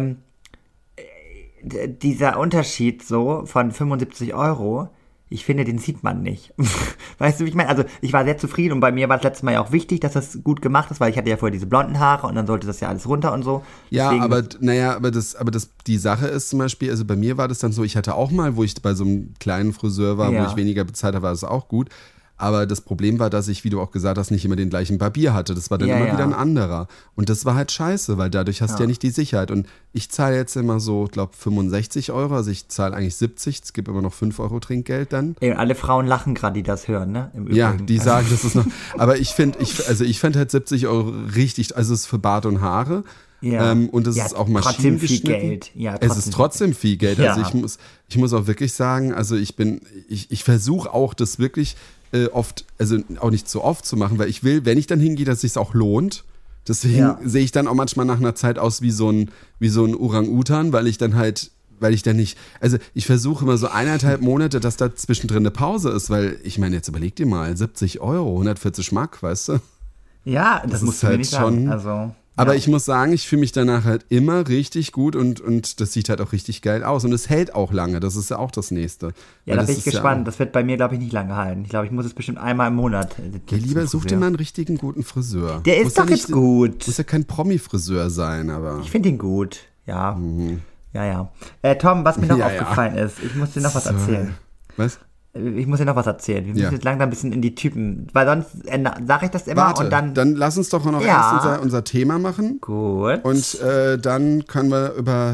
dieser Unterschied so von 75 €, ich finde, den sieht man nicht. Weißt du, wie ich meine? Also ich war sehr zufrieden und bei mir war das letzte Mal ja auch wichtig, dass das gut gemacht ist, weil ich hatte ja vorher diese blonden Haare und dann sollte das ja alles runter und so. Ja, die Sache ist zum Beispiel, also bei mir war das dann so, ich hatte auch mal, wo ich bei so einem kleinen Friseur war, wo ich weniger bezahlt habe, war das auch gut. Aber das Problem war, dass ich, wie du auch gesagt hast, nicht immer den gleichen Barbier hatte. Das war dann immer wieder ein anderer. Und das war halt scheiße, weil dadurch hast du ja nicht die Sicherheit. Und ich zahle jetzt immer so, glaube 65 €. Also ich zahle eigentlich 70. Es gibt immer noch 5 € Trinkgeld dann. Ey, alle Frauen lachen gerade, die das hören, ne? Im Ja, Übrigen. die sagen, das ist noch. Aber ich finde halt 70 € richtig. Also es ist für Bart und Haare. Ja. Und es ist auch maschinengeschnitten. Trotzdem viel Geld. Ja, Es ist trotzdem viel Geld. Ja. Also ich muss auch wirklich sagen, also ich versuche auch das wirklich oft, also auch nicht so oft zu machen, weil ich will, wenn ich dann hingehe, dass es sich auch lohnt. Deswegen sehe ich dann auch manchmal nach einer Zeit aus wie so ein Orang-Utan, weil ich dann nicht, also ich versuche immer so 1,5 Monate, dass da zwischendrin eine Pause ist, weil ich meine, jetzt überleg dir mal, 70 €, 140 Mark, weißt du? Ja, das musst du mir nicht sagen. Also, aber ich muss sagen, ich fühle mich danach halt immer richtig gut und das sieht halt auch richtig geil aus. Und es hält auch lange, das ist ja auch das Nächste. Ja, da bin ich gespannt. Das wird bei mir, glaube ich, nicht lange halten. Ich glaube, ich muss es bestimmt einmal im Monat. Lieber such dir mal einen richtigen guten Friseur. Der ist doch jetzt gut. Muss ja kein Promi-Friseur sein, aber... Ich finde ihn gut, ja. Ja. Tom, was mir noch aufgefallen ist, ich muss dir noch was erzählen. Was? Ich muss dir noch was erzählen. Wir müssen jetzt langsam ein bisschen in die Typen, weil sonst sage ich das immer. Warte, und dann lass uns doch noch erst unser Thema machen. Gut. Und dann können wir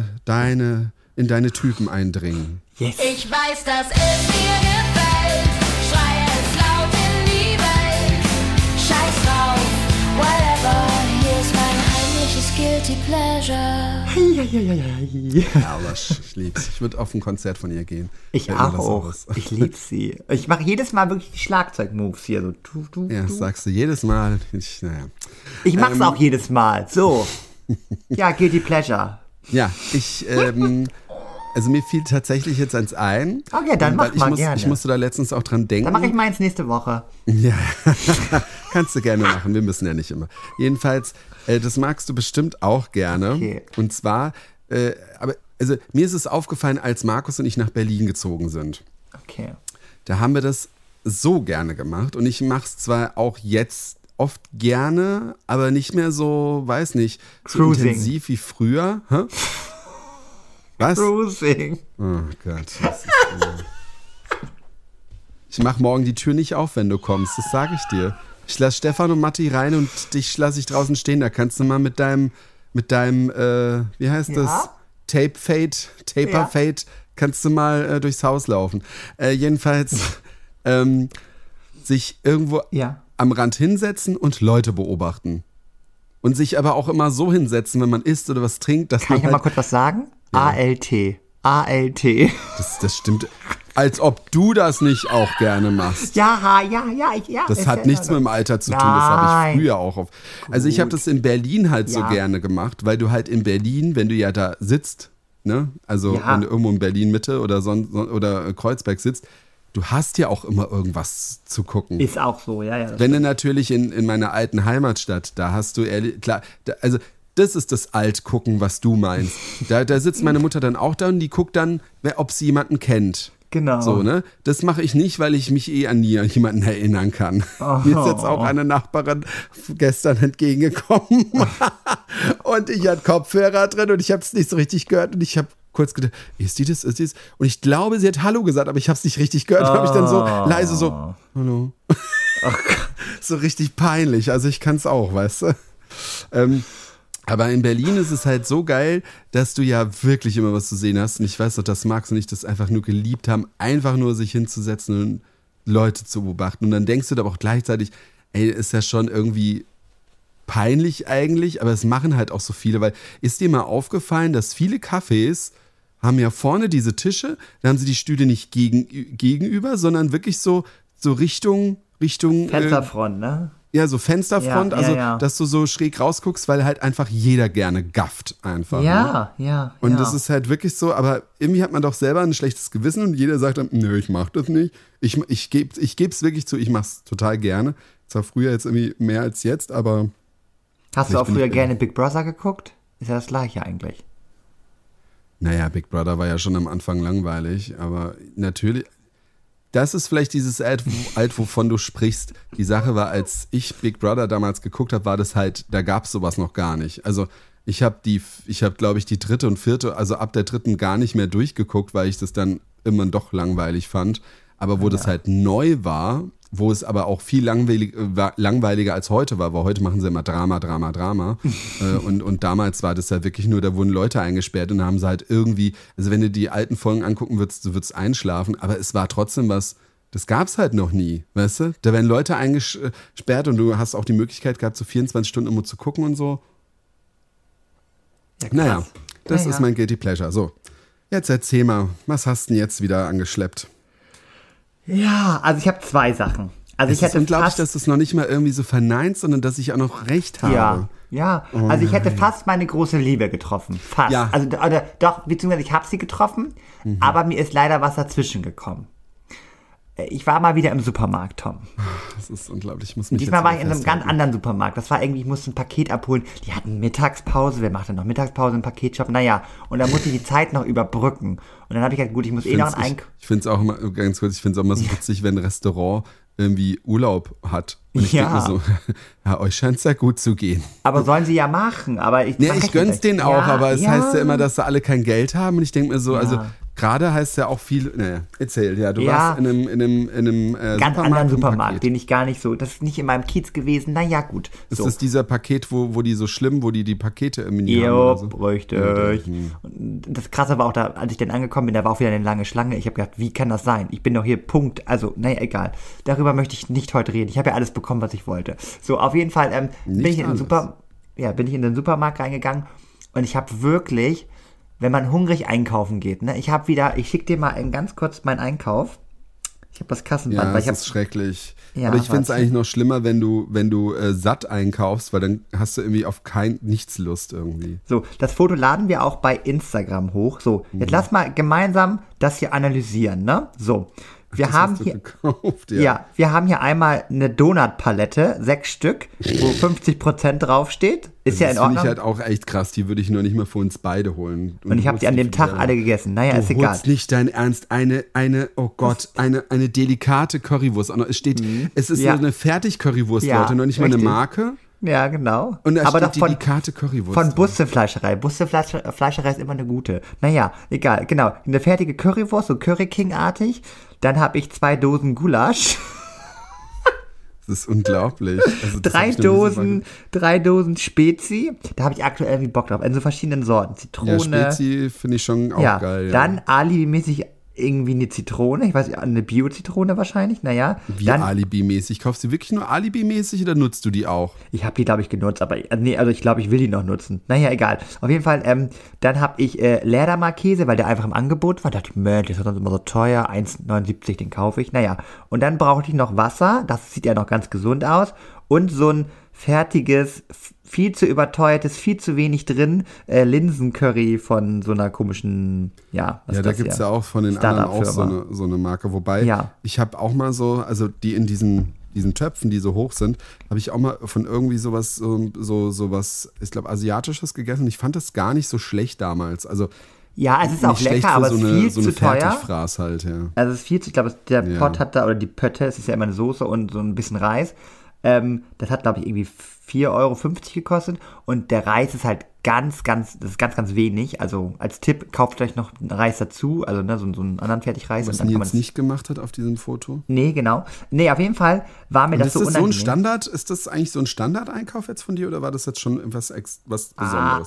in deine Typen eindringen. Yes. Ich weiß, dass es dir gefällt. Schrei es laut in die Welt. Scheiß drauf, whatever. Hier ist mein heimliches Guilty Pleasure. Ja, aber ich lieb's. Ich würde auf ein Konzert von ihr gehen. Ich auch. Ich liebe sie. Ich mache jedes Mal wirklich die Schlagzeugmoves hier. So. Ja, das sagst du jedes Mal. Ich mach's auch jedes Mal. So. Ja, Guilty Pleasure. Ja, also mir fiel tatsächlich jetzt eins ein. Okay, dann mach mal gerne. Ich musste da letztens auch dran denken. Dann mache ich meins nächste Woche. Ja, kannst du gerne machen. Wir müssen ja nicht immer. Jedenfalls, das magst du bestimmt auch gerne. Okay. Und zwar, also mir ist es aufgefallen, als Markus und ich nach Berlin gezogen sind. Okay. Da haben wir das so gerne gemacht. Und ich mache es zwar auch jetzt oft gerne, aber nicht mehr so, weiß nicht, so Cruising. intensiv wie früher. Hä? Was? Cruising. Oh Gott. Ich mach morgen die Tür nicht auf, wenn du kommst. Das sage ich dir. Ich lasse Stefan und Matti rein und dich lasse ich draußen stehen. Da kannst du mal mit deinem, wie heißt das? Taper Fade, kannst du mal durchs Haus laufen. Jedenfalls sich irgendwo am Rand hinsetzen und Leute beobachten. Und sich aber auch immer so hinsetzen, wenn man isst oder was trinkt, dass Kann man ich mal kurz was sagen? Ja. ALT. Das stimmt. Als ob du das nicht auch gerne machst. Ja. Das hat nichts mit dem Alter zu tun, das habe ich früher auch auf. Also ich habe das in Berlin halt so gerne gemacht, weil du halt in Berlin, wenn du ja da sitzt, ne, also wenn du irgendwo in Berlin Mitte oder Kreuzberg sitzt, du hast ja auch immer irgendwas zu gucken. Ist auch so, ja. Wenn du natürlich in meiner alten Heimatstadt, da hast du, klar, also das ist das Altgucken, was du meinst. Da sitzt meine Mutter dann auch da und die guckt dann, ob sie jemanden kennt. Genau. So, ne? Das mache ich nicht, weil ich mich an jemanden erinnern kann. Mir ist jetzt auch eine Nachbarin gestern entgegengekommen und ich hatte Kopfhörer drin und ich habe es nicht so richtig gehört und ich habe kurz gedacht, ist die das? Und ich glaube, sie hat Hallo gesagt, aber ich habe es nicht richtig gehört. Da habe ich dann so leise so, Hallo. So richtig peinlich. Also ich kann es auch, weißt du? Aber in Berlin ist es halt so geil, dass du ja wirklich immer was zu sehen hast. Und ich weiß doch, dass Max und ich das einfach nur geliebt haben, einfach nur sich hinzusetzen und Leute zu beobachten. Und dann denkst du aber auch gleichzeitig, ey, ist ja schon irgendwie peinlich eigentlich, aber es machen halt auch so viele. Weil ist dir mal aufgefallen, dass viele Cafés haben ja vorne diese Tische, da haben sie die Stühle nicht gegenüber, sondern wirklich so Richtung Fensterfront, ne? Ja, so Fensterfront, dass du so schräg rausguckst, weil halt einfach jeder gerne gafft einfach. Ja. Und das ist halt wirklich so, aber irgendwie hat man doch selber ein schlechtes Gewissen und jeder sagt dann, nö, ich mach das nicht. Ich geb's wirklich zu, ich mach's total gerne. Zwar früher jetzt irgendwie mehr als jetzt, aber... Hast du auch früher gerne Big Brother geguckt? Ist ja das Gleiche eigentlich. Naja, Big Brother war ja schon am Anfang langweilig, aber natürlich... Das ist vielleicht dieses Alt, wovon du sprichst. Die Sache war, als ich Big Brother damals geguckt habe, war das halt, da gab es sowas noch gar nicht. Also ich habe glaube ich, die dritte und vierte, also ab der dritten gar nicht mehr durchgeguckt, weil ich das dann immer doch langweilig fand. Aber wo das halt neu war, wo es aber auch viel langweiliger als heute war, weil heute machen sie immer Drama. Und damals war das ja wirklich nur, da wurden Leute eingesperrt und haben sie halt irgendwie, also wenn du die alten Folgen angucken würdest, du würdest einschlafen, aber es war trotzdem was, das gab's halt noch nie, weißt du? Da werden Leute eingesperrt und du hast auch die Möglichkeit gehabt, so 24 Stunden immer zu gucken und so. Ja, naja, das ist mein Guilty Pleasure. So, jetzt erzähl mal, was hast du denn jetzt wieder angeschleppt? Ja, also ich habe 2 Sachen. Also Es ist unglaublich, dass du es noch nicht mal irgendwie so verneint, sondern dass ich auch noch recht habe. Ja. Also ich hätte fast meine große Liebe getroffen. Fast. Ja. Also doch, beziehungsweise ich habe sie getroffen, aber mir ist leider was dazwischen gekommen. Ich war mal wieder im Supermarkt, Tom. Das ist unglaublich. Ich muss mich Diesmal jetzt war ich in einem festhalten. ganz anderen Supermarkt. Das war irgendwie, ich musste ein Paket abholen. Die hatten Mittagspause. Wer macht denn noch Mittagspause im Paketshop? Naja, und dann musste ich die Zeit noch überbrücken. Und dann habe ich gesagt, gut, ich muss noch einen Ich finde es auch immer, ganz kurz, ich finde es auch immer so witzig, wenn ein Restaurant irgendwie Urlaub hat. Und ich denke mir so, ja, euch scheint es ja gut zu gehen. Aber sollen sie ja machen. Aber ich gönn's denen auch, aber es heißt ja immer, dass sie alle kein Geld haben. Und ich denke mir so, also gerade heißt ja auch viel, erzähl, du warst in einem ganz anderen Supermarkt, Paket. den ich gar nicht so, das ist nicht in meinem Kiez gewesen, naja gut. Ist das dieser Paket, wo die so schlimm, wo die Pakete im Menü haben oder so? Richtig. Und das Krasse war auch da, als ich dann angekommen bin, da war auch wieder eine lange Schlange. Ich habe gedacht, wie kann das sein? Ich bin doch hier, Punkt. Also, naja, egal. Darüber möchte ich nicht heute reden. Ich habe ja alles bekommen, was ich wollte. So, auf jeden Fall bin ich in den Supermarkt reingegangen und ich habe wirklich, wenn man hungrig einkaufen geht, ne, ich schicke dir mal ganz kurz meinen Einkauf. Ich habe das Kassenband. Ja, weil das ist schrecklich. Ja, aber ich finde es warte. eigentlich noch schlimmer, wenn du satt einkaufst, weil dann hast du irgendwie auf nichts Lust irgendwie. So, das Foto laden wir auch bei Instagram hoch. So, jetzt lass mal gemeinsam das hier analysieren, ne? So, wir Das haben hast du hier... gekauft, Ja, wir haben hier einmal eine Donutpalette, 6 Stück, wo 50% draufsteht. Ist ja in Das finde Ordnung. ich halt auch echt krass. Die würde ich nur nicht mal für uns beide holen. Und ich habe die an dem Tag alle gegessen. Naja, ist Du egal. holst nicht dein Ernst. Oh Gott, eine delikate Currywurst. Es steht, es ist Ja. so eine Fertig-Currywurst, Ja, Leute, noch nicht mal eine richtig. Marke. Ja, genau. Und da Aber steht doch von delikate Currywurst. Von drauf. Busse-Fleischerei. Busse-Fleischerei ist immer eine gute. Naja, egal. Genau. Eine fertige Currywurst, so Curry King-artig. Dann habe ich 2 Dosen Gulasch. Das ist unglaublich. Also, das hab 3 ich noch nie so Dosen, 3 Dosen Spezi. Da habe ich aktuell irgendwie Bock drauf. In so verschiedenen Sorten. Zitrone. Ja, Spezi finde ich schon auch geil. Ja. Dann alibimäßig irgendwie eine Zitrone. Ich weiß nicht, eine Bio-Zitrone wahrscheinlich. Naja. Wie Dann, Alibi-mäßig? Kaufst du wirklich nur Alibi-mäßig oder nutzt du die auch? ich habe die, glaube ich, genutzt. Aber also ich glaube, ich will die noch nutzen. Naja, egal. Auf jeden Fall, dann habe ich Ledermark-Käse, weil der einfach im Angebot war. Da dachte ich, Mensch, das ist sonst immer so teuer. 1,79, den kaufe ich. Naja. Und dann brauchte ich noch Wasser. Das sieht ja noch ganz gesund aus. Und so ein fertiges, viel zu überteuertes, viel zu wenig drin, Linsencurry von so einer komischen, was Ja, ist da das gibt es hier? ja auch von den anderen auch Startup-Firma. so eine Marke. Wobei, Ja. ich habe auch mal so, also die in diesen Töpfen, die so hoch sind, habe ich auch mal von irgendwie sowas, ich glaube, Asiatisches gegessen. Ich fand das gar nicht so schlecht damals. Also Ja, es ist auch nicht schlecht lecker, für aber so es ist eine, viel so eine zu teuer. Fertigfraß halt, ja. Also es ist viel zu, ich glaube, der Ja. Pot hat da, oder die Pötte, es ist ja immer eine Soße und so ein bisschen Reis. Das hat, glaube ich, irgendwie 4,50 Euro gekostet und der Reis ist halt ganz wenig. Also als Tipp, kauft euch noch einen Reis dazu, also ne, so einen anderen Fertigreis. Was und dann kann Nils man's- nicht gemacht hat auf diesem Foto. Nee, genau. Nee, auf jeden Fall war mir Und das ist so das so ein unangenehm. Standard? Ist das eigentlich so ein Standardeinkauf jetzt von dir oder war das jetzt schon was Besonderes?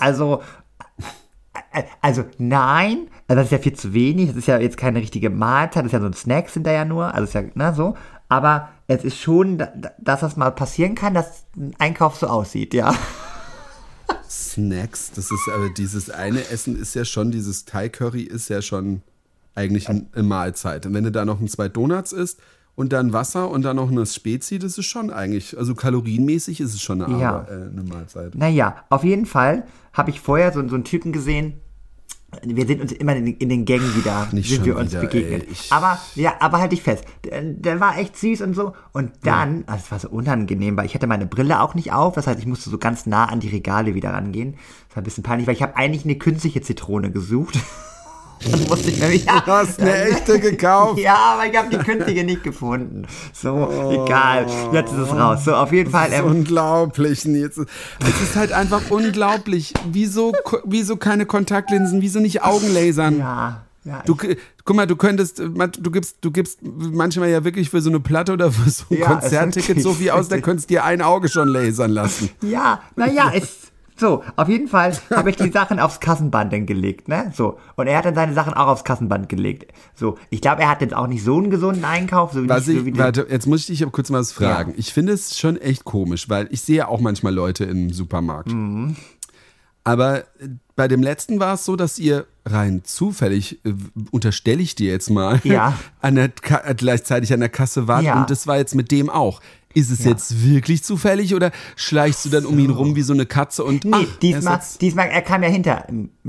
Also nein, also das ist ja viel zu wenig, das ist ja jetzt keine richtige Mahlzeit, das ist ja so ein Snack sind da ja nur, also ist ja, ne, so, aber es ist schon, dass das mal passieren kann, dass ein Einkauf so aussieht, ja. Snacks, das ist aber dieses eine Essen ist ja schon, dieses Thai-Curry ist ja schon eigentlich eine Mahlzeit. Und wenn du da noch 2 Donuts isst und dann Wasser und dann noch eine Spezi, das ist schon eigentlich, also kalorienmäßig ist es schon eine Mahlzeit. Naja, auf jeden Fall habe ich vorher so einen Typen gesehen, wir sind uns immer in den Gängen wieder, nicht sind schon wir uns wieder, begegnet. ey, aber halt dich fest, der war echt süß und so. Und dann, also es war so unangenehm, weil ich hatte meine Brille auch nicht auf, das heißt, ich musste so ganz nah an die Regale wieder rangehen. Das war ein bisschen peinlich, weil ich habe eigentlich eine künstliche Zitrone gesucht. Das musste ich nämlich, Du hast eine echte gekauft. Ja, aber ich habe die künstliche nicht gefunden. So, egal, jetzt ist es raus. So, auf jeden Fall. Das ist unglaublich, Nils. Es ist halt einfach unglaublich. Wieso keine Kontaktlinsen? Wieso nicht Augenlasern? Ja, Ja, Guck mal, du gibst manchmal ja wirklich für so eine Platte oder für so ein Ja, Konzertticket ist so viel aus, da könntest du dir ein Auge schon lasern lassen. Ja, naja, ist so. Auf jeden Fall habe ich die Sachen aufs Kassenband dann gelegt, ne? So. Und er hat dann seine Sachen auch aufs Kassenband gelegt. So. Ich glaube, er hat jetzt auch nicht so einen gesunden Einkauf. So Warte, jetzt muss ich dich aber kurz mal was fragen. Ja. Ich finde es schon echt komisch, weil ich sehe ja auch manchmal Leute im Supermarkt. Aber bei dem letzten war es so, dass ihr rein zufällig, unterstelle ich dir jetzt mal, Ja. gleichzeitig an der Kasse wart Ja. und das war jetzt mit dem auch. Ist es jetzt wirklich zufällig oder schleichst du dann um ihn rum wie so eine Katze und Nee, ach, diesmal, er kam ja hinter.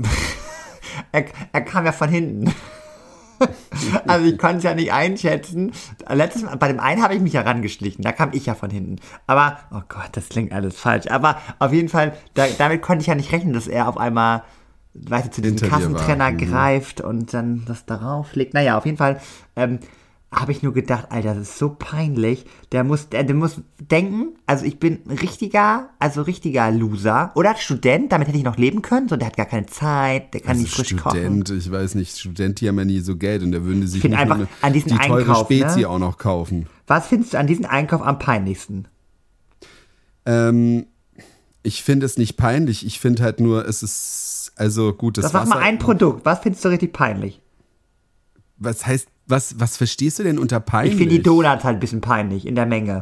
er kam ja von hinten. Also ich konnte es ja nicht einschätzen. Letztes Mal, bei dem einen habe ich mich ja rangeschlichen, da kam ich ja von hinten. Aber, oh Gott, das klingt alles falsch. Aber auf jeden Fall, damit konnte ich ja nicht rechnen, dass er auf einmal, weißt du, zu diesem Hinter dir Kassentrenner war. greift und dann das darauf legt. Naja, auf jeden Fall habe ich nur gedacht, Alter, das ist so peinlich. Der muss denken, also ich bin richtiger Loser. Oder Student, damit hätte ich noch leben können. So, der hat gar keine Zeit, der kann also nicht frisch kochen. Student, ich weiß nicht, Student, die haben ja nie so Geld und da würden die sich finde nicht einfach nur an diesen die teure Einkauf, Spezi ne? auch noch kaufen. Was findest du an diesem Einkauf am peinlichsten? Ich finde es nicht peinlich, ich finde halt nur, es ist, also gut, das Sag mal Wasser, ein Produkt, was findest du richtig peinlich? was heißt, was verstehst du denn unter peinlich? Ich finde die Donuts halt ein bisschen peinlich, in der Menge.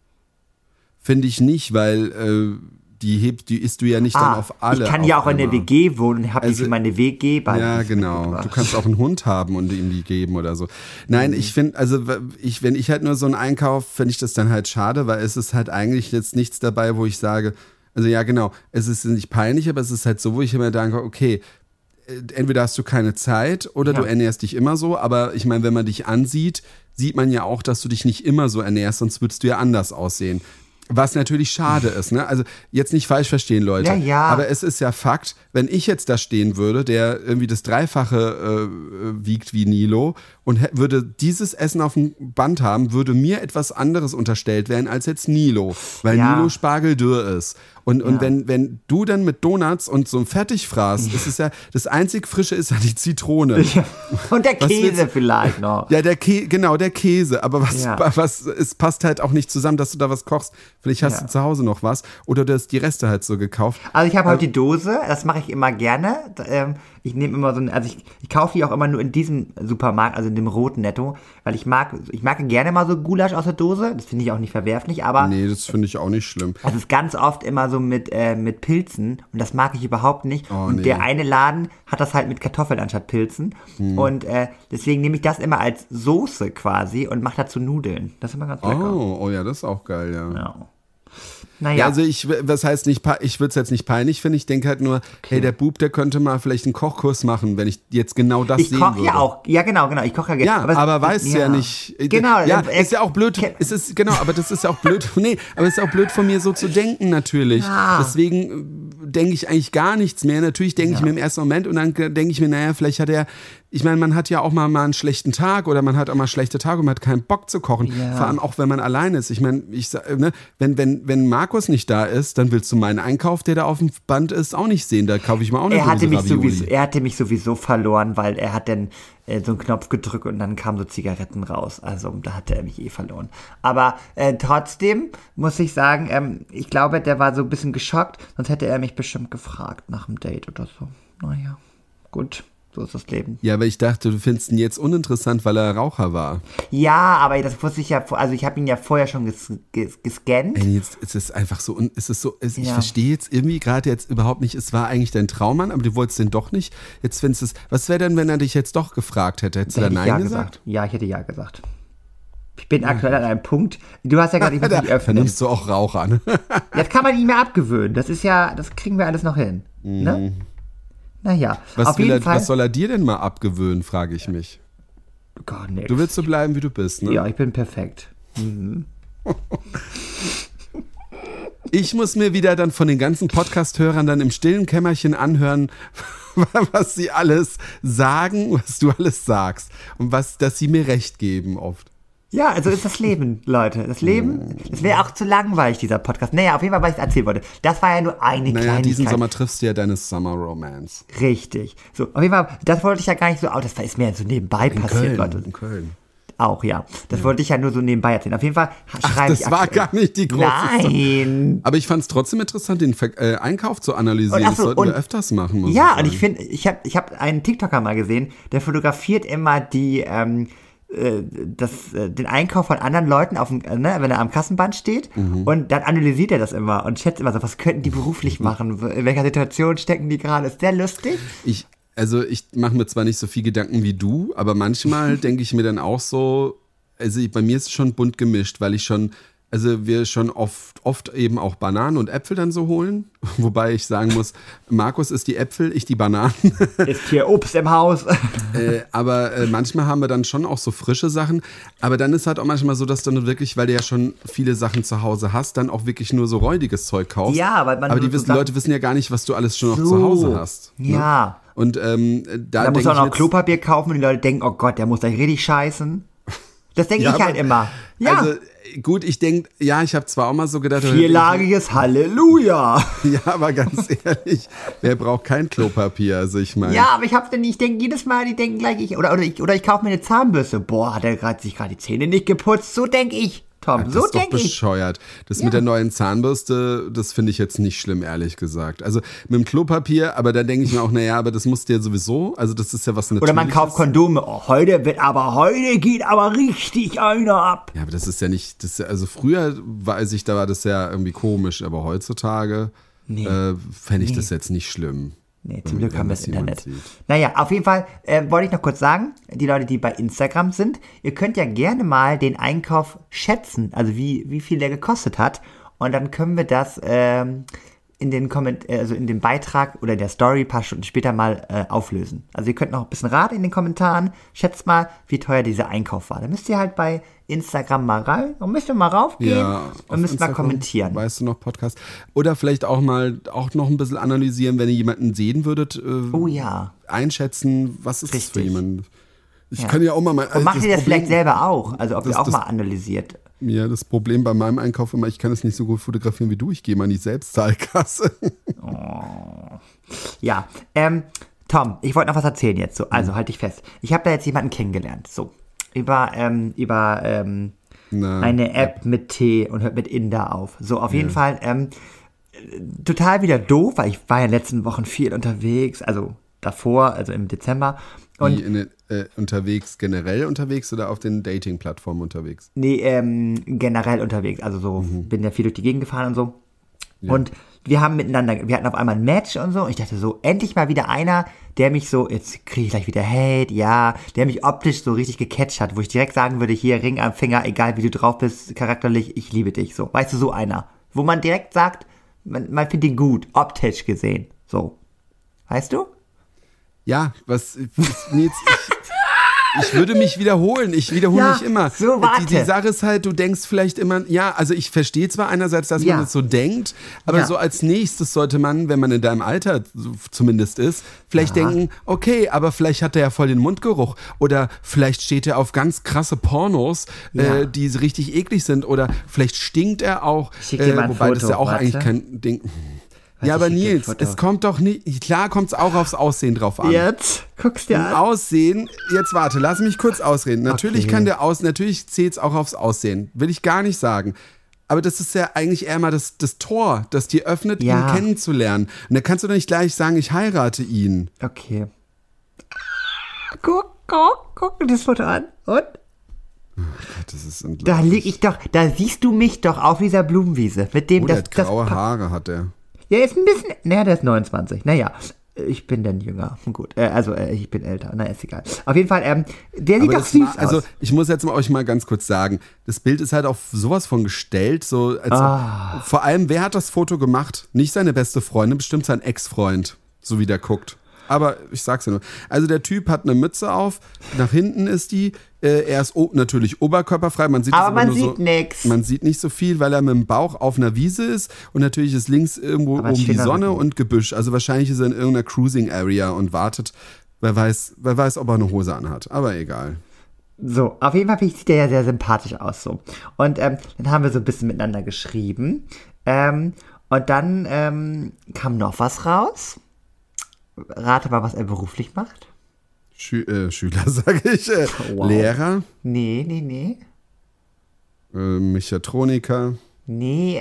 Finde ich nicht, weil die isst du ja nicht dann auf alle. Ich kann ja auf auch in der einmal. WG wohnen, habe Also, die für meine WG bei Ja, genau. Du kannst auch einen Hund haben und ihm die geben oder so. Nein, ich finde, also wenn ich halt nur so einen Einkauf, finde ich das dann halt schade, weil es ist halt eigentlich jetzt nichts dabei, wo ich sage, also ja genau, es ist nicht peinlich, aber es ist halt so, wo ich immer denke, okay, entweder hast du keine Zeit oder Ja. du ernährst dich immer so, aber ich meine, wenn man dich ansieht, sieht man ja auch, dass du dich nicht immer so ernährst, sonst würdest du ja anders aussehen. Was natürlich schade ist, ne? Also jetzt nicht falsch verstehen, Leute. Ja, ja. Aber es ist ja Fakt, wenn ich jetzt da stehen würde, der irgendwie das Dreifache wiegt wie Nilo und würde dieses Essen auf dem Band haben, würde mir etwas anderes unterstellt werden als jetzt Nilo, weil Ja. Nilo spargeldürr ist. Und Ja. wenn du dann mit Donuts und so einem Fertigfraß, ist es ja, das einzig Frische ist ja die Zitrone. Und der Was willst Käse du- vielleicht noch. Ja, der Käse, aber Ja. es passt halt auch nicht zusammen, dass du da was kochst. Vielleicht hast Ja. du zu Hause noch was oder du hast die Reste halt so gekauft. Also ich habe heute die Dose, das mache ich immer gerne. Ich nehme immer so ein, also ich kaufe die auch immer nur in diesem Supermarkt, also in dem roten Netto, weil ich mag gerne mal so Gulasch aus der Dose, das finde ich auch nicht verwerflich, aber Nee, das finde ich auch nicht schlimm. das ist ganz oft immer so mit Pilzen und das mag ich überhaupt nicht. Oh, und nee. der eine Laden hat das halt mit Kartoffeln anstatt Pilzen und deswegen nehme ich das immer als Soße quasi und mache dazu Nudeln. Das ist immer ganz lecker. Oh ja, das ist auch geil, ja. Ja. Ja, Naja, also ich würde es jetzt nicht peinlich finden. Ich denke halt nur, hey, der Bub, der könnte mal vielleicht einen Kochkurs machen, wenn ich jetzt genau das ich sehen koche würde. ja auch. Ja, genau, ich koche ja gerne. Ja, aber weißt ja nicht. Genau. Ja, ist ja auch blöd. Es ist, genau, aber das ist ja auch blöd. Nee, aber es ist auch blöd von mir so zu denken natürlich. Ja. Deswegen denke ich eigentlich gar nichts mehr. Natürlich denke ich mir im ersten Moment und dann denke ich mir, naja, vielleicht hat er, ich meine, man hat ja auch mal einen schlechten Tag oder man hat auch mal schlechte Tage und man hat keinen Bock zu kochen. Ja. Vor allem auch, wenn man allein ist. Ich meine, wenn Markus nicht da ist, dann willst du meinen Einkauf, der da auf dem Band ist, auch nicht sehen. Da kaufe ich mal auch eine Er hatte, Dose Ravioli. er hatte mich sowieso verloren, weil er hat dann so einen Knopf gedrückt und dann kamen so Zigaretten raus. Also da hatte er mich verloren. Aber trotzdem muss ich sagen, ich glaube, der war so ein bisschen geschockt, sonst hätte er mich bestimmt gefragt nach dem Date oder so. Naja, gut, so ist das Leben. Ja, aber ich dachte, du findest ihn jetzt uninteressant, weil er Raucher war. Ja, aber das wusste ich ja, also ich habe ihn ja vorher schon gescannt. Ey, jetzt ist es einfach so, ich Ja. verstehe jetzt irgendwie gerade jetzt überhaupt nicht, es war eigentlich dein Traummann, aber du wolltest den doch nicht. Jetzt findest du es, was wäre denn, wenn er dich jetzt doch gefragt hätte? Hättest du Da da hätte ich Nein ja gesagt? Ja, ich hätte ja gesagt. Ich bin aktuell an einem Punkt, du hast ja gerade, ich muss mich öffnen. Vernimmst du auch Raucher, ne? Das kann man ihm ja abgewöhnen. Das ist ja, das kriegen wir alles noch hin. Ne? Naja, auf jeden Fall. Was soll er dir denn mal abgewöhnen, frage ich mich. Gar nichts. Du willst so bleiben, wie du bist, ne? Ja, ich bin perfekt. Ich muss mir wieder dann von den ganzen Podcast-Hörern dann im stillen Kämmerchen anhören, was sie alles sagen, was du alles sagst und dass sie mir recht geben oft. Ja, also ist das Leben, Leute. Das Leben, es wäre auch zu langweilig, dieser Podcast. Naja, auf jeden Fall, was ich erzählen wollte. Das war ja nur eine Kleinigkeit. Diesen Sommer triffst du ja deine Summer Romance. Richtig. So, auf jeden Fall, das wollte ich ja gar nicht so, das ist mir so nebenbei passiert, Leute. In Köln. Auch, ja. Das wollte ich ja nur so nebenbei erzählen. Auf jeden Fall schreibe ich das war gar nicht die große Nein. Aber ich fand es trotzdem interessant, den Einkauf zu analysieren. Das sollten wir öfters machen. Muss ja, ich und ich finde, ich hab einen TikToker mal gesehen, der fotografiert immer den Einkauf von anderen Leuten, wenn er am Kassenband steht. Und dann analysiert er das immer und schätzt immer so, was könnten die beruflich machen? In welcher Situation stecken die gerade? Ist sehr lustig. Ich mache mir zwar nicht so viel Gedanken wie du, aber manchmal denke ich mir dann auch so, bei mir ist es schon bunt gemischt, weil wir schon oft eben auch Bananen und Äpfel dann so holen. Wobei ich sagen muss, Markus isst die Äpfel, ich die Bananen. Ist hier Obst im Haus. Aber manchmal haben wir dann schon auch so frische Sachen. Aber dann ist halt auch manchmal so, dass du dann wirklich, weil du ja schon viele Sachen zu Hause hast, dann auch wirklich nur so räudiges Zeug kaufst. Ja, weil aber die Leute wissen ja gar nicht, was du alles schon noch zu Hause hast. Ja. Ne? Und da muss auch noch Klopapier kaufen und die Leute denken, oh Gott, der muss gleich richtig scheißen. Das denke ich halt immer. Ja. Also gut, ich denke, ja, ich habe zwar auch mal so gedacht... Vierlagiges Halleluja. Ja, aber ganz ehrlich, wer braucht kein Klopapier? Also ich meine... Ja, aber ich denke jedes Mal, die denken gleich, ich kaufe mir eine Zahnbürste. Boah, hat er sich gerade die Zähne nicht geputzt? So denke ich. Tom, so denke ich. Das ist doch bescheuert. Das mit der neuen Zahnbürste, das finde ich jetzt nicht schlimm, ehrlich gesagt. Also mit dem Klopapier, aber da denke ich mir auch, naja, aber das musst du ja sowieso, also das ist ja was Natürliches. Oder man kauft Kondome. Oh, heute geht aber richtig einer ab. Ja, aber das ist ja nicht, also früher weiß ich, da war das ja irgendwie komisch, aber heutzutage fände ich das jetzt nicht schlimm. Nee, zum Glück haben wir das Internet. Naja, auf jeden Fall wollte ich noch kurz sagen, die Leute, die bei Instagram sind, ihr könnt ja gerne mal den Einkauf schätzen, also wie viel der gekostet hat. Und dann können wir das in dem Beitrag oder der Story ein paar Stunden später mal auflösen. Also ihr könnt noch ein bisschen raten in den Kommentaren. Schätzt mal, wie teuer dieser Einkauf war. Da müsst ihr halt bei Instagram mal raufgehen und müsst mal kommentieren. Weißt du noch, Podcast? Oder vielleicht auch noch ein bisschen analysieren, wenn ihr jemanden sehen würdet. Einschätzen, was ist das für jemand? Ich kann ja auch mal... Und macht ihr das vielleicht selber auch? Also ob ihr auch mal analysiert? Ja, das Problem bei meinem Einkauf immer, ich kann es nicht so gut fotografieren wie du. Ich gehe mal in die Selbstzahlkasse. Ja, Tom, ich wollte noch was erzählen jetzt. So, also halt dich fest. Ich habe da jetzt jemanden kennengelernt. So, über eine App mit T und hört mit Inder auf. So, auf jeden Fall total wieder doof, weil ich war ja in den letzten Wochen viel unterwegs, also davor, also im Dezember. Und generell unterwegs oder auf den Dating-Plattformen unterwegs? Nee, generell unterwegs. Also so, bin ja viel durch die Gegend gefahren und so. Ja. Und wir hatten auf einmal ein Match und so. Und ich dachte so, endlich mal wieder einer, der mich so, jetzt kriege ich gleich wieder Hate, der mich optisch so richtig gecatcht hat, wo ich direkt sagen würde, hier, Ring am Finger, egal wie du drauf bist, charakterlich, ich liebe dich. So, weißt du, so einer. Wo man direkt sagt, man findet ihn gut, optisch gesehen. So. Weißt du? Ja, ich würde mich wiederholen. Ich wiederhole mich immer. So, warte. Die Sache ist halt, du denkst vielleicht immer, also ich verstehe zwar einerseits, dass man das so denkt, aber so als nächstes sollte man, wenn man in deinem Alter zumindest ist, vielleicht denken, okay, aber vielleicht hat er ja voll den Mundgeruch oder vielleicht steht er auf ganz krasse Pornos, die richtig eklig sind oder vielleicht stinkt er auch, wobei das ja auch eigentlich kein Ding. Ja, aber Nils, es kommt doch nicht, klar kommt es auch aufs Aussehen drauf an. Jetzt guckst du an. Aussehen, jetzt warte, lass mich kurz ausreden. Natürlich natürlich zählt es auch aufs Aussehen, will ich gar nicht sagen. Aber das ist ja eigentlich eher mal das Tor, das dir öffnet, ihn kennenzulernen. Und da kannst du doch nicht gleich sagen, ich heirate ihn. Okay. Guck das Foto an. Und? Oh Gott, das ist unglaublich. Da siehst du mich doch auf dieser Blumenwiese. Mit dem der hat graue Haare hat er. Ja, ist ein bisschen, der ist 29. Naja, ich bin dann jünger. Gut, ich bin älter. Na, ist egal. Auf jeden Fall, der sieht doch süß aus. Also, ich muss jetzt euch mal ganz kurz sagen, das Bild ist halt auf sowas von gestellt, so vor allem, wer hat das Foto gemacht? Nicht seine beste Freundin, bestimmt sein Ex-Freund, so wie der guckt. Aber ich sag's ja nur. Also der Typ hat eine Mütze auf, nach hinten ist die, er ist natürlich oberkörperfrei. Man sieht nichts. Man sieht nicht so viel, weil er mit dem Bauch auf einer Wiese ist und natürlich ist links irgendwo oben die Sonne und Gebüsch. Also wahrscheinlich ist er in irgendeiner Cruising Area und wartet, wer weiß, ob er eine Hose anhat. Aber egal. So, auf jeden Fall sieht der ja sehr sympathisch aus so. Und dann haben wir so ein bisschen miteinander geschrieben. Und dann kam noch was raus. Rate mal, was er beruflich macht. Schüler, sage ich. Wow. Lehrer, Nee. Mechatroniker. Nee,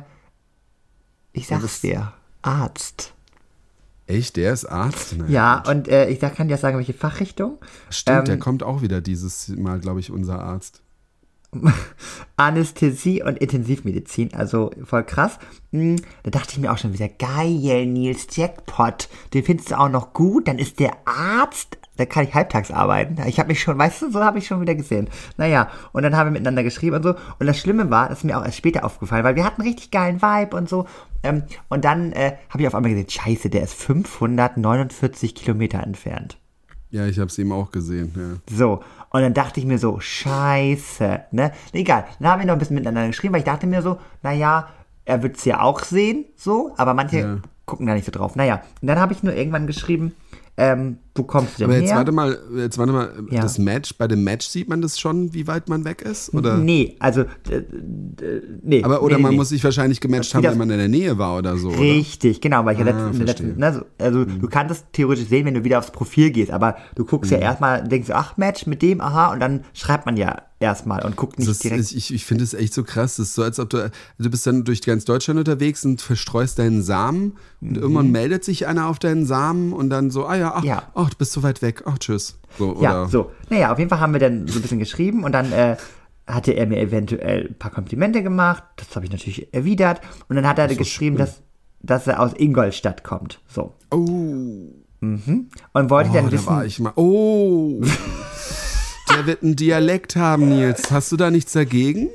ich sag's dir. Arzt. Echt, der ist Arzt? Naja, Ja, gut. und ich kann dir sagen, welche Fachrichtung. Stimmt, der kommt auch wieder dieses Mal, glaube ich, unser Arzt. Anästhesie und Intensivmedizin, also voll krass. Da dachte ich mir auch schon wieder, geil, Nils, Jackpot, den findest du auch noch gut, dann ist der Arzt, da kann ich halbtags arbeiten. Ich habe mich schon, weißt du, so habe ich schon wieder gesehen. Naja, und dann haben wir miteinander geschrieben und so. Und das Schlimme war, das ist mir auch erst später aufgefallen, weil wir hatten richtig geilen Vibe und so. Und dann habe ich auf einmal gesehen, scheiße, der ist 549 Kilometer entfernt. Ja, ich habe es eben auch gesehen. Ja. So, und dann dachte ich mir so, scheiße, ne? Egal, dann haben wir noch ein bisschen miteinander geschrieben, weil ich dachte mir so, naja, er wird es ja auch sehen, so, aber manche gucken da nicht so drauf. Naja, und dann habe ich nur irgendwann geschrieben, wo kommst du denn Aber her? jetzt warte mal, Ja. das Match, bei dem Match sieht man das schon, wie weit man weg ist? Oder? Nee, also, nee. Oder nee, man nee. muss sich wahrscheinlich gematcht haben, das- wenn man in der Nähe war oder so, oder? Richtig, genau, weil ich verstehe. also du kannst es theoretisch sehen, wenn du wieder aufs Profil gehst, aber du guckst ja erstmal, denkst du, ach Match mit dem, aha, und dann schreibt man ja erstmal und guckt nicht Das direkt. ist, ich finde es echt so krass. Das ist so, als ob du bist dann durch ganz Deutschland unterwegs und verstreust deinen Samen und irgendwann meldet sich einer auf deinen Samen und dann so, Ja. du bist so weit weg, ach tschüss. So, Ja, oder, so. Naja, auf jeden Fall haben wir dann so ein bisschen geschrieben und dann hatte er mir eventuell ein paar Komplimente gemacht. Das habe ich natürlich erwidert. Und dann hat er geschrieben, dass er aus Ingolstadt kommt. So. Oh, Und wollte dann da wissen. war ich mal. Oh, der wird einen Dialekt haben, Nils. Hast du da nichts dagegen?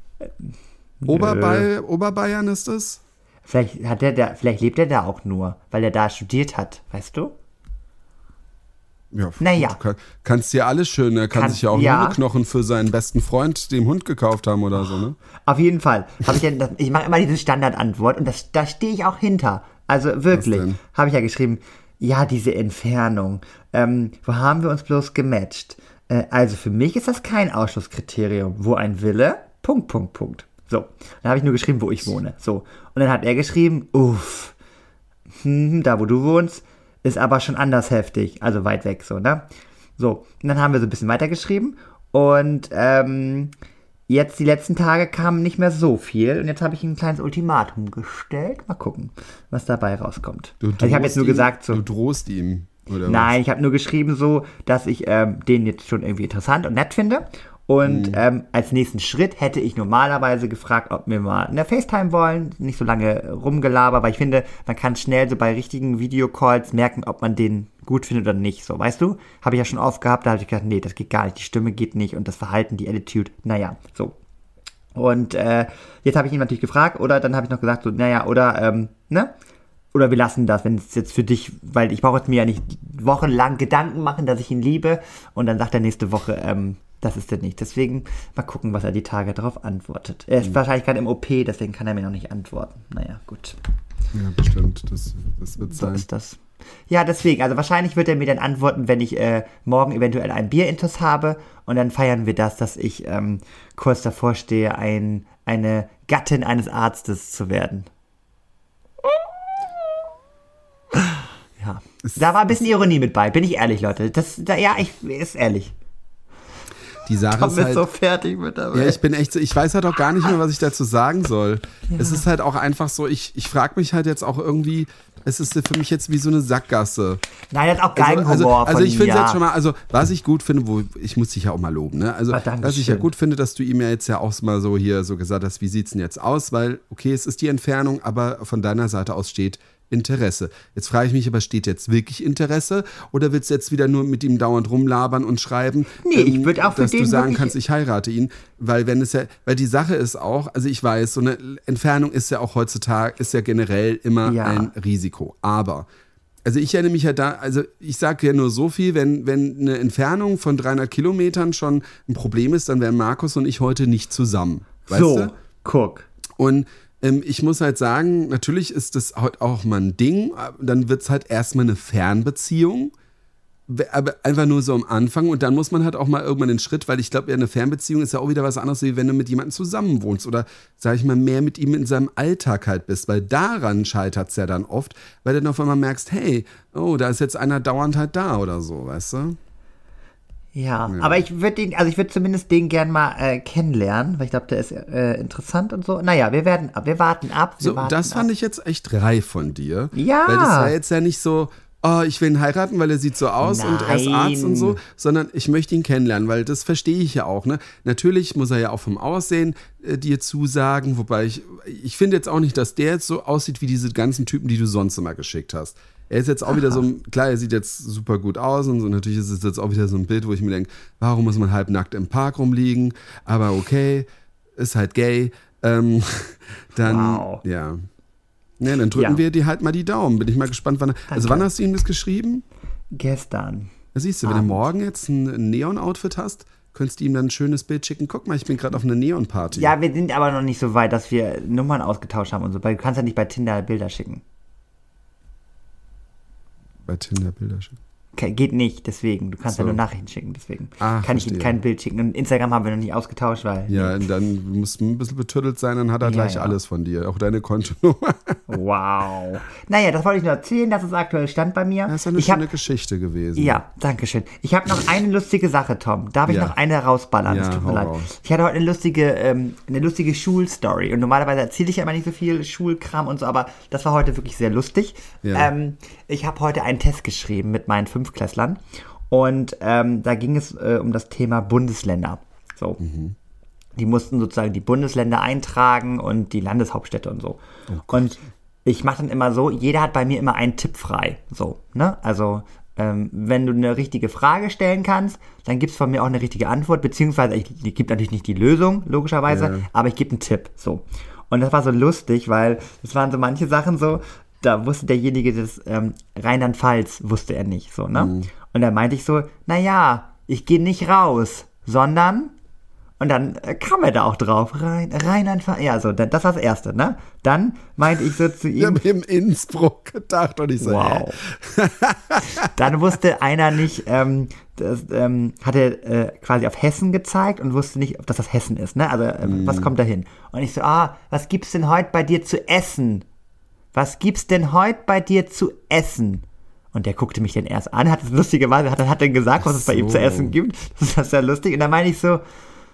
Oberbayern ist das? Vielleicht lebt er da auch nur, weil er da studiert hat, weißt du? Ja, Naja. gut, kannst dir alles schön, er kann sich ja auch ja. Hundeknochen für seinen besten Freund, dem Hund, gekauft haben oder so, ne? Auf jeden Fall. Ich mache immer diese Standardantwort und da stehe ich auch hinter. Also wirklich. Was denn? Habe ich ja geschrieben, ja, diese Entfernung. Wo haben wir uns bloß gematcht? Also für mich ist das kein Ausschlusskriterium. Wo ein Wille, ... So, dann habe ich nur geschrieben, wo ich wohne. So, und dann hat er geschrieben, uff, da wo du wohnst, ist aber schon anders heftig. Also weit weg, so, ne? So, und dann haben wir so ein bisschen weitergeschrieben und jetzt die letzten Tage kam nicht mehr so viel und jetzt habe ich ihm ein kleines Ultimatum gestellt. Mal gucken, was dabei rauskommt. Also ich habe jetzt nur gesagt, so, Du drohst ihm, oder nein, ich habe nur geschrieben so, dass ich den jetzt schon irgendwie interessant und nett finde. Und als nächsten Schritt hätte ich normalerweise gefragt, ob wir mal eine FaceTime wollen, nicht so lange rumgelaber, weil ich finde, man kann schnell so bei richtigen Videocalls merken, ob man den gut findet oder nicht. So, weißt du? Habe ich ja schon oft gehabt, da habe ich gedacht, nee, das geht gar nicht, die Stimme geht nicht und das Verhalten, die Attitude, naja, so. Und jetzt habe ich ihn natürlich gefragt, oder dann habe ich noch gesagt, so, naja, oder, ne? Oder wir lassen das, wenn es jetzt für dich, weil ich brauche jetzt mir ja nicht wochenlang Gedanken machen, dass ich ihn liebe. Und dann sagt er nächste Woche, das ist er nicht. Deswegen mal gucken, was er die Tage darauf antwortet. Er ist wahrscheinlich gerade im OP, deswegen kann er mir noch nicht antworten. Naja, gut. Ja, bestimmt, das wird So sein. ist das. Ja, deswegen, also wahrscheinlich wird er mir dann antworten, wenn ich morgen eventuell ein Bierintus habe. Und dann feiern wir das, dass ich kurz davor stehe, eine Gattin eines Arztes zu werden. Ja, da war ein bisschen Ironie mit bei, bin ich ehrlich, Leute. Ist ehrlich. Die Sache Tom ist ist halt, so fertig mit dabei. ja, ich bin echt so, ich weiß halt auch gar nicht mehr, was ich dazu sagen soll. Es ist halt auch einfach so, ich frage mich halt jetzt auch irgendwie, es ist für mich jetzt wie so eine Sackgasse. Nein, das ist auch Geigenhumor Also von ich finde ihm, jetzt schon mal, also was ich gut finde, ich muss dich ja auch mal loben, ne? Also Dankeschön. was ich ja gut finde, dass du ihm ja jetzt ja auch mal so hier so gesagt hast, wie sieht's denn jetzt aus? Weil, okay, es ist die Entfernung, aber von deiner Seite aus steht Interesse. Jetzt frage ich mich aber, steht jetzt wirklich Interesse oder willst du jetzt wieder nur mit ihm dauernd rumlabern und schreiben, Nee, ich würd auch für dass du den sagen wirklich- kannst, ich heirate ihn, weil die Sache ist auch, also ich weiß, so eine Entfernung ist ja auch heutzutage, ist ja generell immer Ja. ein Risiko, aber also ich erinnere mich ja da, also ich sage ja nur so viel, wenn eine Entfernung von 300 Kilometern schon ein Problem ist, dann wären Markus und ich heute nicht zusammen, weißt so, du? guck. Und ich muss halt sagen, natürlich ist das halt auch mal ein Ding, dann wird es halt erstmal eine Fernbeziehung. aber einfach nur so am Anfang und dann muss man halt auch mal irgendwann den Schritt, weil ich glaube, eine Fernbeziehung ist ja auch wieder was anderes, wie wenn du mit jemandem zusammenwohnst oder, sag ich mal, mehr mit ihm in seinem Alltag halt bist, weil daran scheitert es ja dann oft, weil du dann auf einmal merkst, hey, oh, da ist jetzt einer dauernd halt da oder so, weißt du? Ja, aber ich würde zumindest den gern mal kennenlernen, weil ich glaube, der ist interessant und so. Naja, wir warten ab. So, das fand ich jetzt echt reif von dir. Ja. Weil das war jetzt ja nicht so, oh, ich will ihn heiraten, weil er sieht so aus und er ist Arzt und so, sondern ich möchte ihn kennenlernen, weil das verstehe ich ja auch. Ne? Natürlich muss er ja auch vom Aussehen dir zusagen, wobei ich finde jetzt auch nicht, dass der jetzt so aussieht wie diese ganzen Typen, die du sonst immer geschickt hast. Er ist jetzt auch wieder so, klar, er sieht jetzt super gut aus und so, natürlich ist es jetzt auch wieder so ein Bild, wo ich mir denke, warum muss man halbnackt im Park rumliegen, aber okay, ist halt gay, dann, ja. Ne, dann drücken wir dir halt mal die Daumen, bin ich mal gespannt, wann hast du ihm das geschrieben? Gestern. Da siehst du, wenn du morgen jetzt ein Neon-Outfit hast, könntest du ihm dann ein schönes Bild schicken, guck mal, ich bin gerade auf einer Neon-Party. Ja, wir sind aber noch nicht so weit, dass wir Nummern ausgetauscht haben und so, weil du kannst ja nicht bei Tinder Bilder schicken. Bei Tinder Bilder schicken. Geht nicht, deswegen. Du kannst ja nur Nachrichten schicken, deswegen. Kann ich ihm kein Bild schicken. Und Instagram haben wir noch nicht ausgetauscht, weil... Ja, und dann musst du ein bisschen betüttelt sein, dann hat er gleich alles von dir, auch deine Kontonummer. Wow. Naja, das wollte ich nur erzählen, das ist aktuell Stand bei mir. Das ist eine schöne Geschichte gewesen. Ja, danke schön. Ich habe noch eine lustige Sache, Tom. Darf ich noch eine rausballern? Das tut mir leid. Ich hatte heute eine lustige Schulstory. Und normalerweise erzähle ich ja immer nicht so viel Schulkram und so, aber das war heute wirklich sehr lustig. Ja. Ich habe heute einen Test geschrieben mit meinen 5-Klässlern und da ging es um das Thema Bundesländer. So. Die mussten sozusagen die Bundesländer eintragen und die Landeshauptstädte und so. Und ich mache dann immer so, jeder hat bei mir immer einen Tipp frei. So, ne? Also, wenn du eine richtige Frage stellen kannst, dann gibt es von mir auch eine richtige Antwort, beziehungsweise ich gebe natürlich nicht die Lösung, logischerweise, aber ich gebe einen Tipp. So. Und das war so lustig, weil es waren so manche Sachen so, da wusste derjenige, das Rheinland-Pfalz wusste er nicht, so, ne? Und da meinte ich so, naja, ich gehe nicht raus, sondern, und dann kam er da auch drauf, Rheinland-Pfalz, ja, so, das war das Erste, ne? Dann meinte ich so zu ihm. Ich habe im Innsbruck gedacht und ich so, wow. Dann wusste einer nicht, hat er quasi auf Hessen gezeigt und wusste nicht, ob das Hessen ist, ne? Also, was kommt da hin? Und ich so, was gibt's denn heute bei dir zu essen? Was gibt's denn heute bei dir zu essen? Und der guckte mich dann erst an, hat es lustigerweise, hat dann gesagt, was es bei ihm zu essen gibt. Das ist sehr lustig. Und dann meine ich so,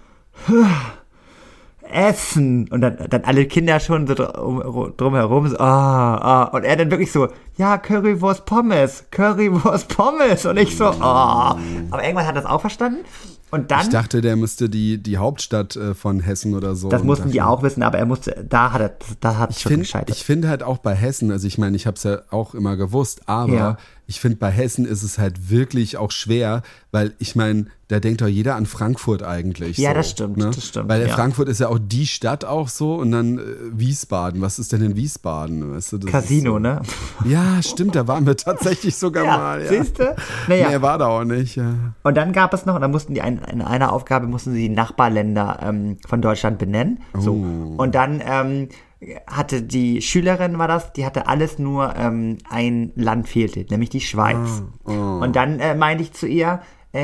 Essen. Und dann alle Kinder schon so drumherum so, Und er dann wirklich so, ja, Currywurst Pommes. Und ich so, Aber irgendwann hat er das auch verstanden. Und dann, ich dachte, der müsste die Hauptstadt von Hessen oder so. Das mussten die auch wissen, aber er musste, da hat es schon gescheitert. Ich finde halt auch bei Hessen, also ich meine, ich habe es ja auch immer gewusst, aber ich finde, bei Hessen ist es halt wirklich auch schwer, weil ich meine, da denkt doch jeder an Frankfurt eigentlich. Ja, so, das stimmt, ne? das stimmt. Weil Frankfurt ist ja auch die Stadt auch so und dann Wiesbaden. Was ist denn in Wiesbaden? Weißt du, das Casino, so, ne? Ja, stimmt, da waren wir tatsächlich sogar mal. Ja. Siehst du? Naja. Nee, war da auch nicht. Ja. Und dann gab es noch, da mussten die in einer Aufgabe mussten sie die Nachbarländer von Deutschland benennen. So. Und dann hatte die Schülerin, die hatte alles nur ein Land fehlte, nämlich die Schweiz. Und dann meinte ich zu ihr,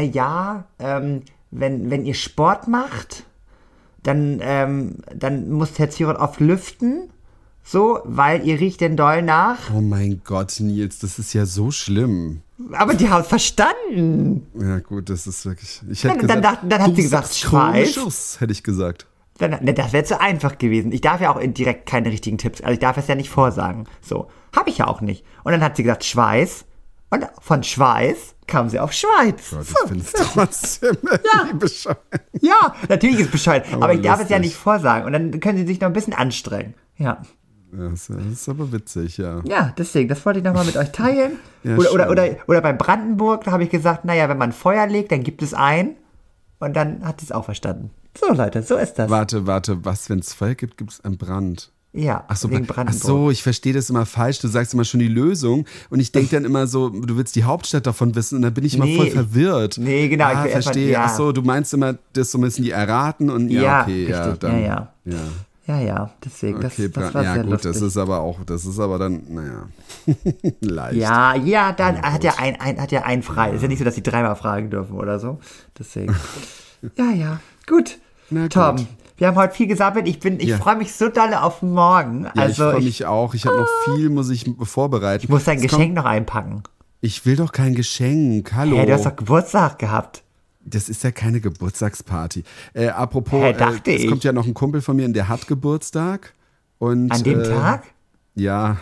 wenn ihr Sport macht, dann muss Herr Zierot oft lüften, so, weil ihr riecht den doll nach. Oh mein Gott, Nils, das ist ja so schlimm. Aber die haben es verstanden. Ja gut, das ist wirklich... Dann hat sie gesagt, Schweiz. Hätte ich gesagt. Das wäre zu einfach gewesen. Ich darf ja auch direkt keine richtigen Tipps, also ich darf es ja nicht vorsagen. So, habe ich ja auch nicht. Und dann hat sie gesagt, Schweiß. Und von Schweiß kam sie auf Schweiz. Gott, ich finde es trotzdem bescheuert. Ja, natürlich ist es bescheuert. Aber ich darf es ja lustig. nicht vorsagen. Und dann können sie sich noch ein bisschen anstrengen. Ja. Das ist aber witzig, ja. Ja, deswegen, das wollte ich nochmal mit euch teilen. Ja, oder bei Brandenburg, da habe ich gesagt, naja, wenn man Feuer legt, dann gibt es ein. Und dann hat sie es auch verstanden. So, Leute, so ist das. Warte, was, wenn es Feuer gibt, gibt es einen Brand? Ja, wegen Brandenburg. Ach so, ich verstehe das immer falsch. Du sagst immer schon die Lösung und ich denke dann immer so, du willst die Hauptstadt davon wissen und dann bin ich immer voll verwirrt. Nee, genau. Ich verstehe. Ach so, du meinst immer, das so müssen die erraten und ja, okay. Richtig. Ja, dann, ja. Ja, deswegen, das war ja sehr gut, lustig. das ist aber dann, naja, leicht. Ja, dann hat ja ein frei. Ist ja nicht so, dass die dreimal fragen dürfen oder so. Deswegen. Ja, gut. Na gut. Tom, wir haben heute viel gesammelt. Ich freue mich so doll auf morgen. Ja, ich freue mich auch. Ich habe noch viel, muss ich vorbereiten. Ich muss dein Geschenk noch einpacken. Ich will doch kein Geschenk. Hallo. Hey, du hast doch Geburtstag gehabt. Das ist ja keine Geburtstagsparty. Apropos, dachte es ich. kommt ja noch ein Kumpel von mir, der hat Geburtstag. Und, An dem Tag? Ja.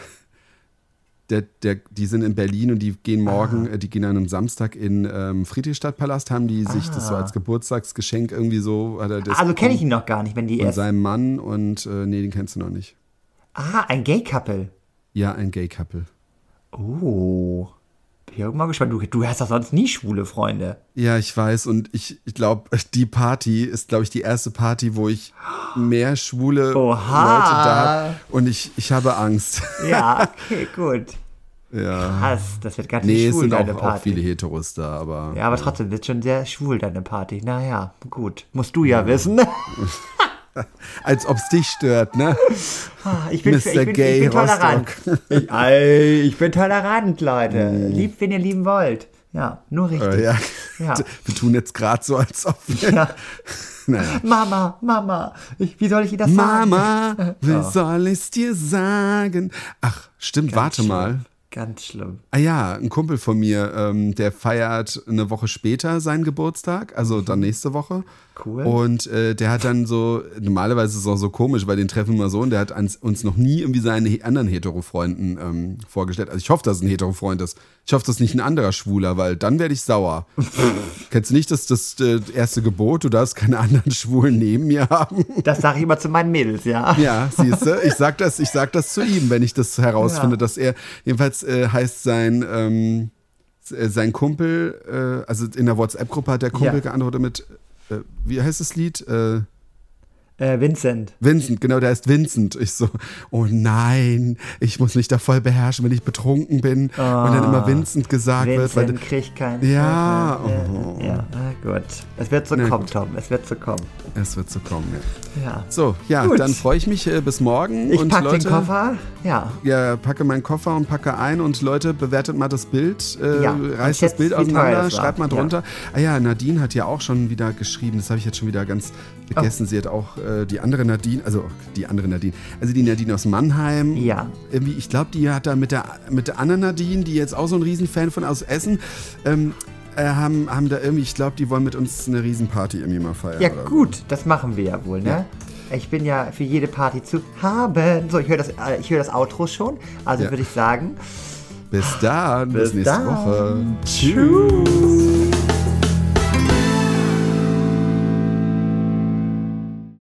Die sind in Berlin und die gehen morgen, die gehen an einem Samstag in Friedrichstadtpalast, haben die sich das so als Geburtstagsgeschenk irgendwie so. Hat er das Also kenne ich ihn noch gar nicht, wenn die von erst. seinem Mann und nee, den kennst du noch nicht. Ein Gay-Couple. Ja, ein Gay-Couple. Oh. Bin ja mal gespannt. Du hast doch sonst nie schwule Freunde. Ja, ich weiß und ich glaube, die Party ist, glaube ich, die erste Party, wo ich mehr schwule Leute da habe und ich habe Angst. Ja, okay, gut. Ja. Krass, das wird ganz Nee, schön es schwul, sind deine auch Party. viele Heteros da, aber. Ja, aber trotzdem wird schon sehr schwul, deine Party. Naja, gut. Musst du ja wissen. Als ob es dich stört, ne? Ich bin tolerant. Ich bin tolerant, Leute. Liebt, wen ihr lieben wollt. Ja, nur richtig. Ja. Ja. Wir tun jetzt gerade so, als ob wir. Ja. Naja. Mama, wie soll ich ihr das sagen? Mama, wie soll ich's dir sagen? Ach, stimmt, warte mal. Ganz schlimm. Ah ja, ein Kumpel von mir, der feiert eine Woche später seinen Geburtstag, also dann nächste Woche. Cool. Und der hat dann so, normalerweise ist es auch so komisch, weil den treffen wir so und der hat uns noch nie irgendwie seine anderen Hetero-Freunden vorgestellt. Also ich hoffe, dass es ein Hetero-Freund ist. Ich hoffe, das ist nicht ein anderer Schwuler, weil dann werde ich sauer. Kennst du nicht das erste Gebot? Du darfst keine anderen Schwulen neben mir haben. Das sage ich immer zu meinen Mädels, ja. Ja, siehst du, ich sag das zu ihm, wenn ich das herausfinde, dass er, jedenfalls heißt sein Kumpel, also in der WhatsApp-Gruppe hat der Kumpel geantwortet mit, wie heißt das Lied? Vincent. Vincent, genau, der heißt Vincent. Ich so, oh nein, ich muss mich da voll beherrschen, wenn ich betrunken bin und dann immer Vincent gesagt wird. Weil, kriegt keinen. ja, Ja, na gut. Es wird so kommen, Tom. Es wird so kommen. Es wird so kommen, ja. Ja. So, ja, Gut. dann freue ich mich bis morgen. Ich und packe Leute, den Koffer. Ja. Ja, packe meinen Koffer und packe ein und Leute, bewertet mal das Bild, reißt das Bild wie teuer auseinander, das war. schreibt mal drunter. Ah ja, Nadine hat ja auch schon wieder geschrieben, das habe ich jetzt schon wieder ganz vergessen, sie hat auch die Nadine aus Mannheim. Ja. Irgendwie, ich glaube, die hat da mit der anderen Nadine, die jetzt auch so ein Riesenfan von aus Essen, haben da irgendwie, ich glaube, die wollen mit uns eine Riesenparty irgendwie mal feiern. Ja, oder gut, das machen wir ja wohl, ne? Ja. Ich bin ja für jede Party zu haben. So, ich höre das Outro schon. Also Ja. würde ich sagen, Bis dann, bis nächste dann. Woche. Tschüss.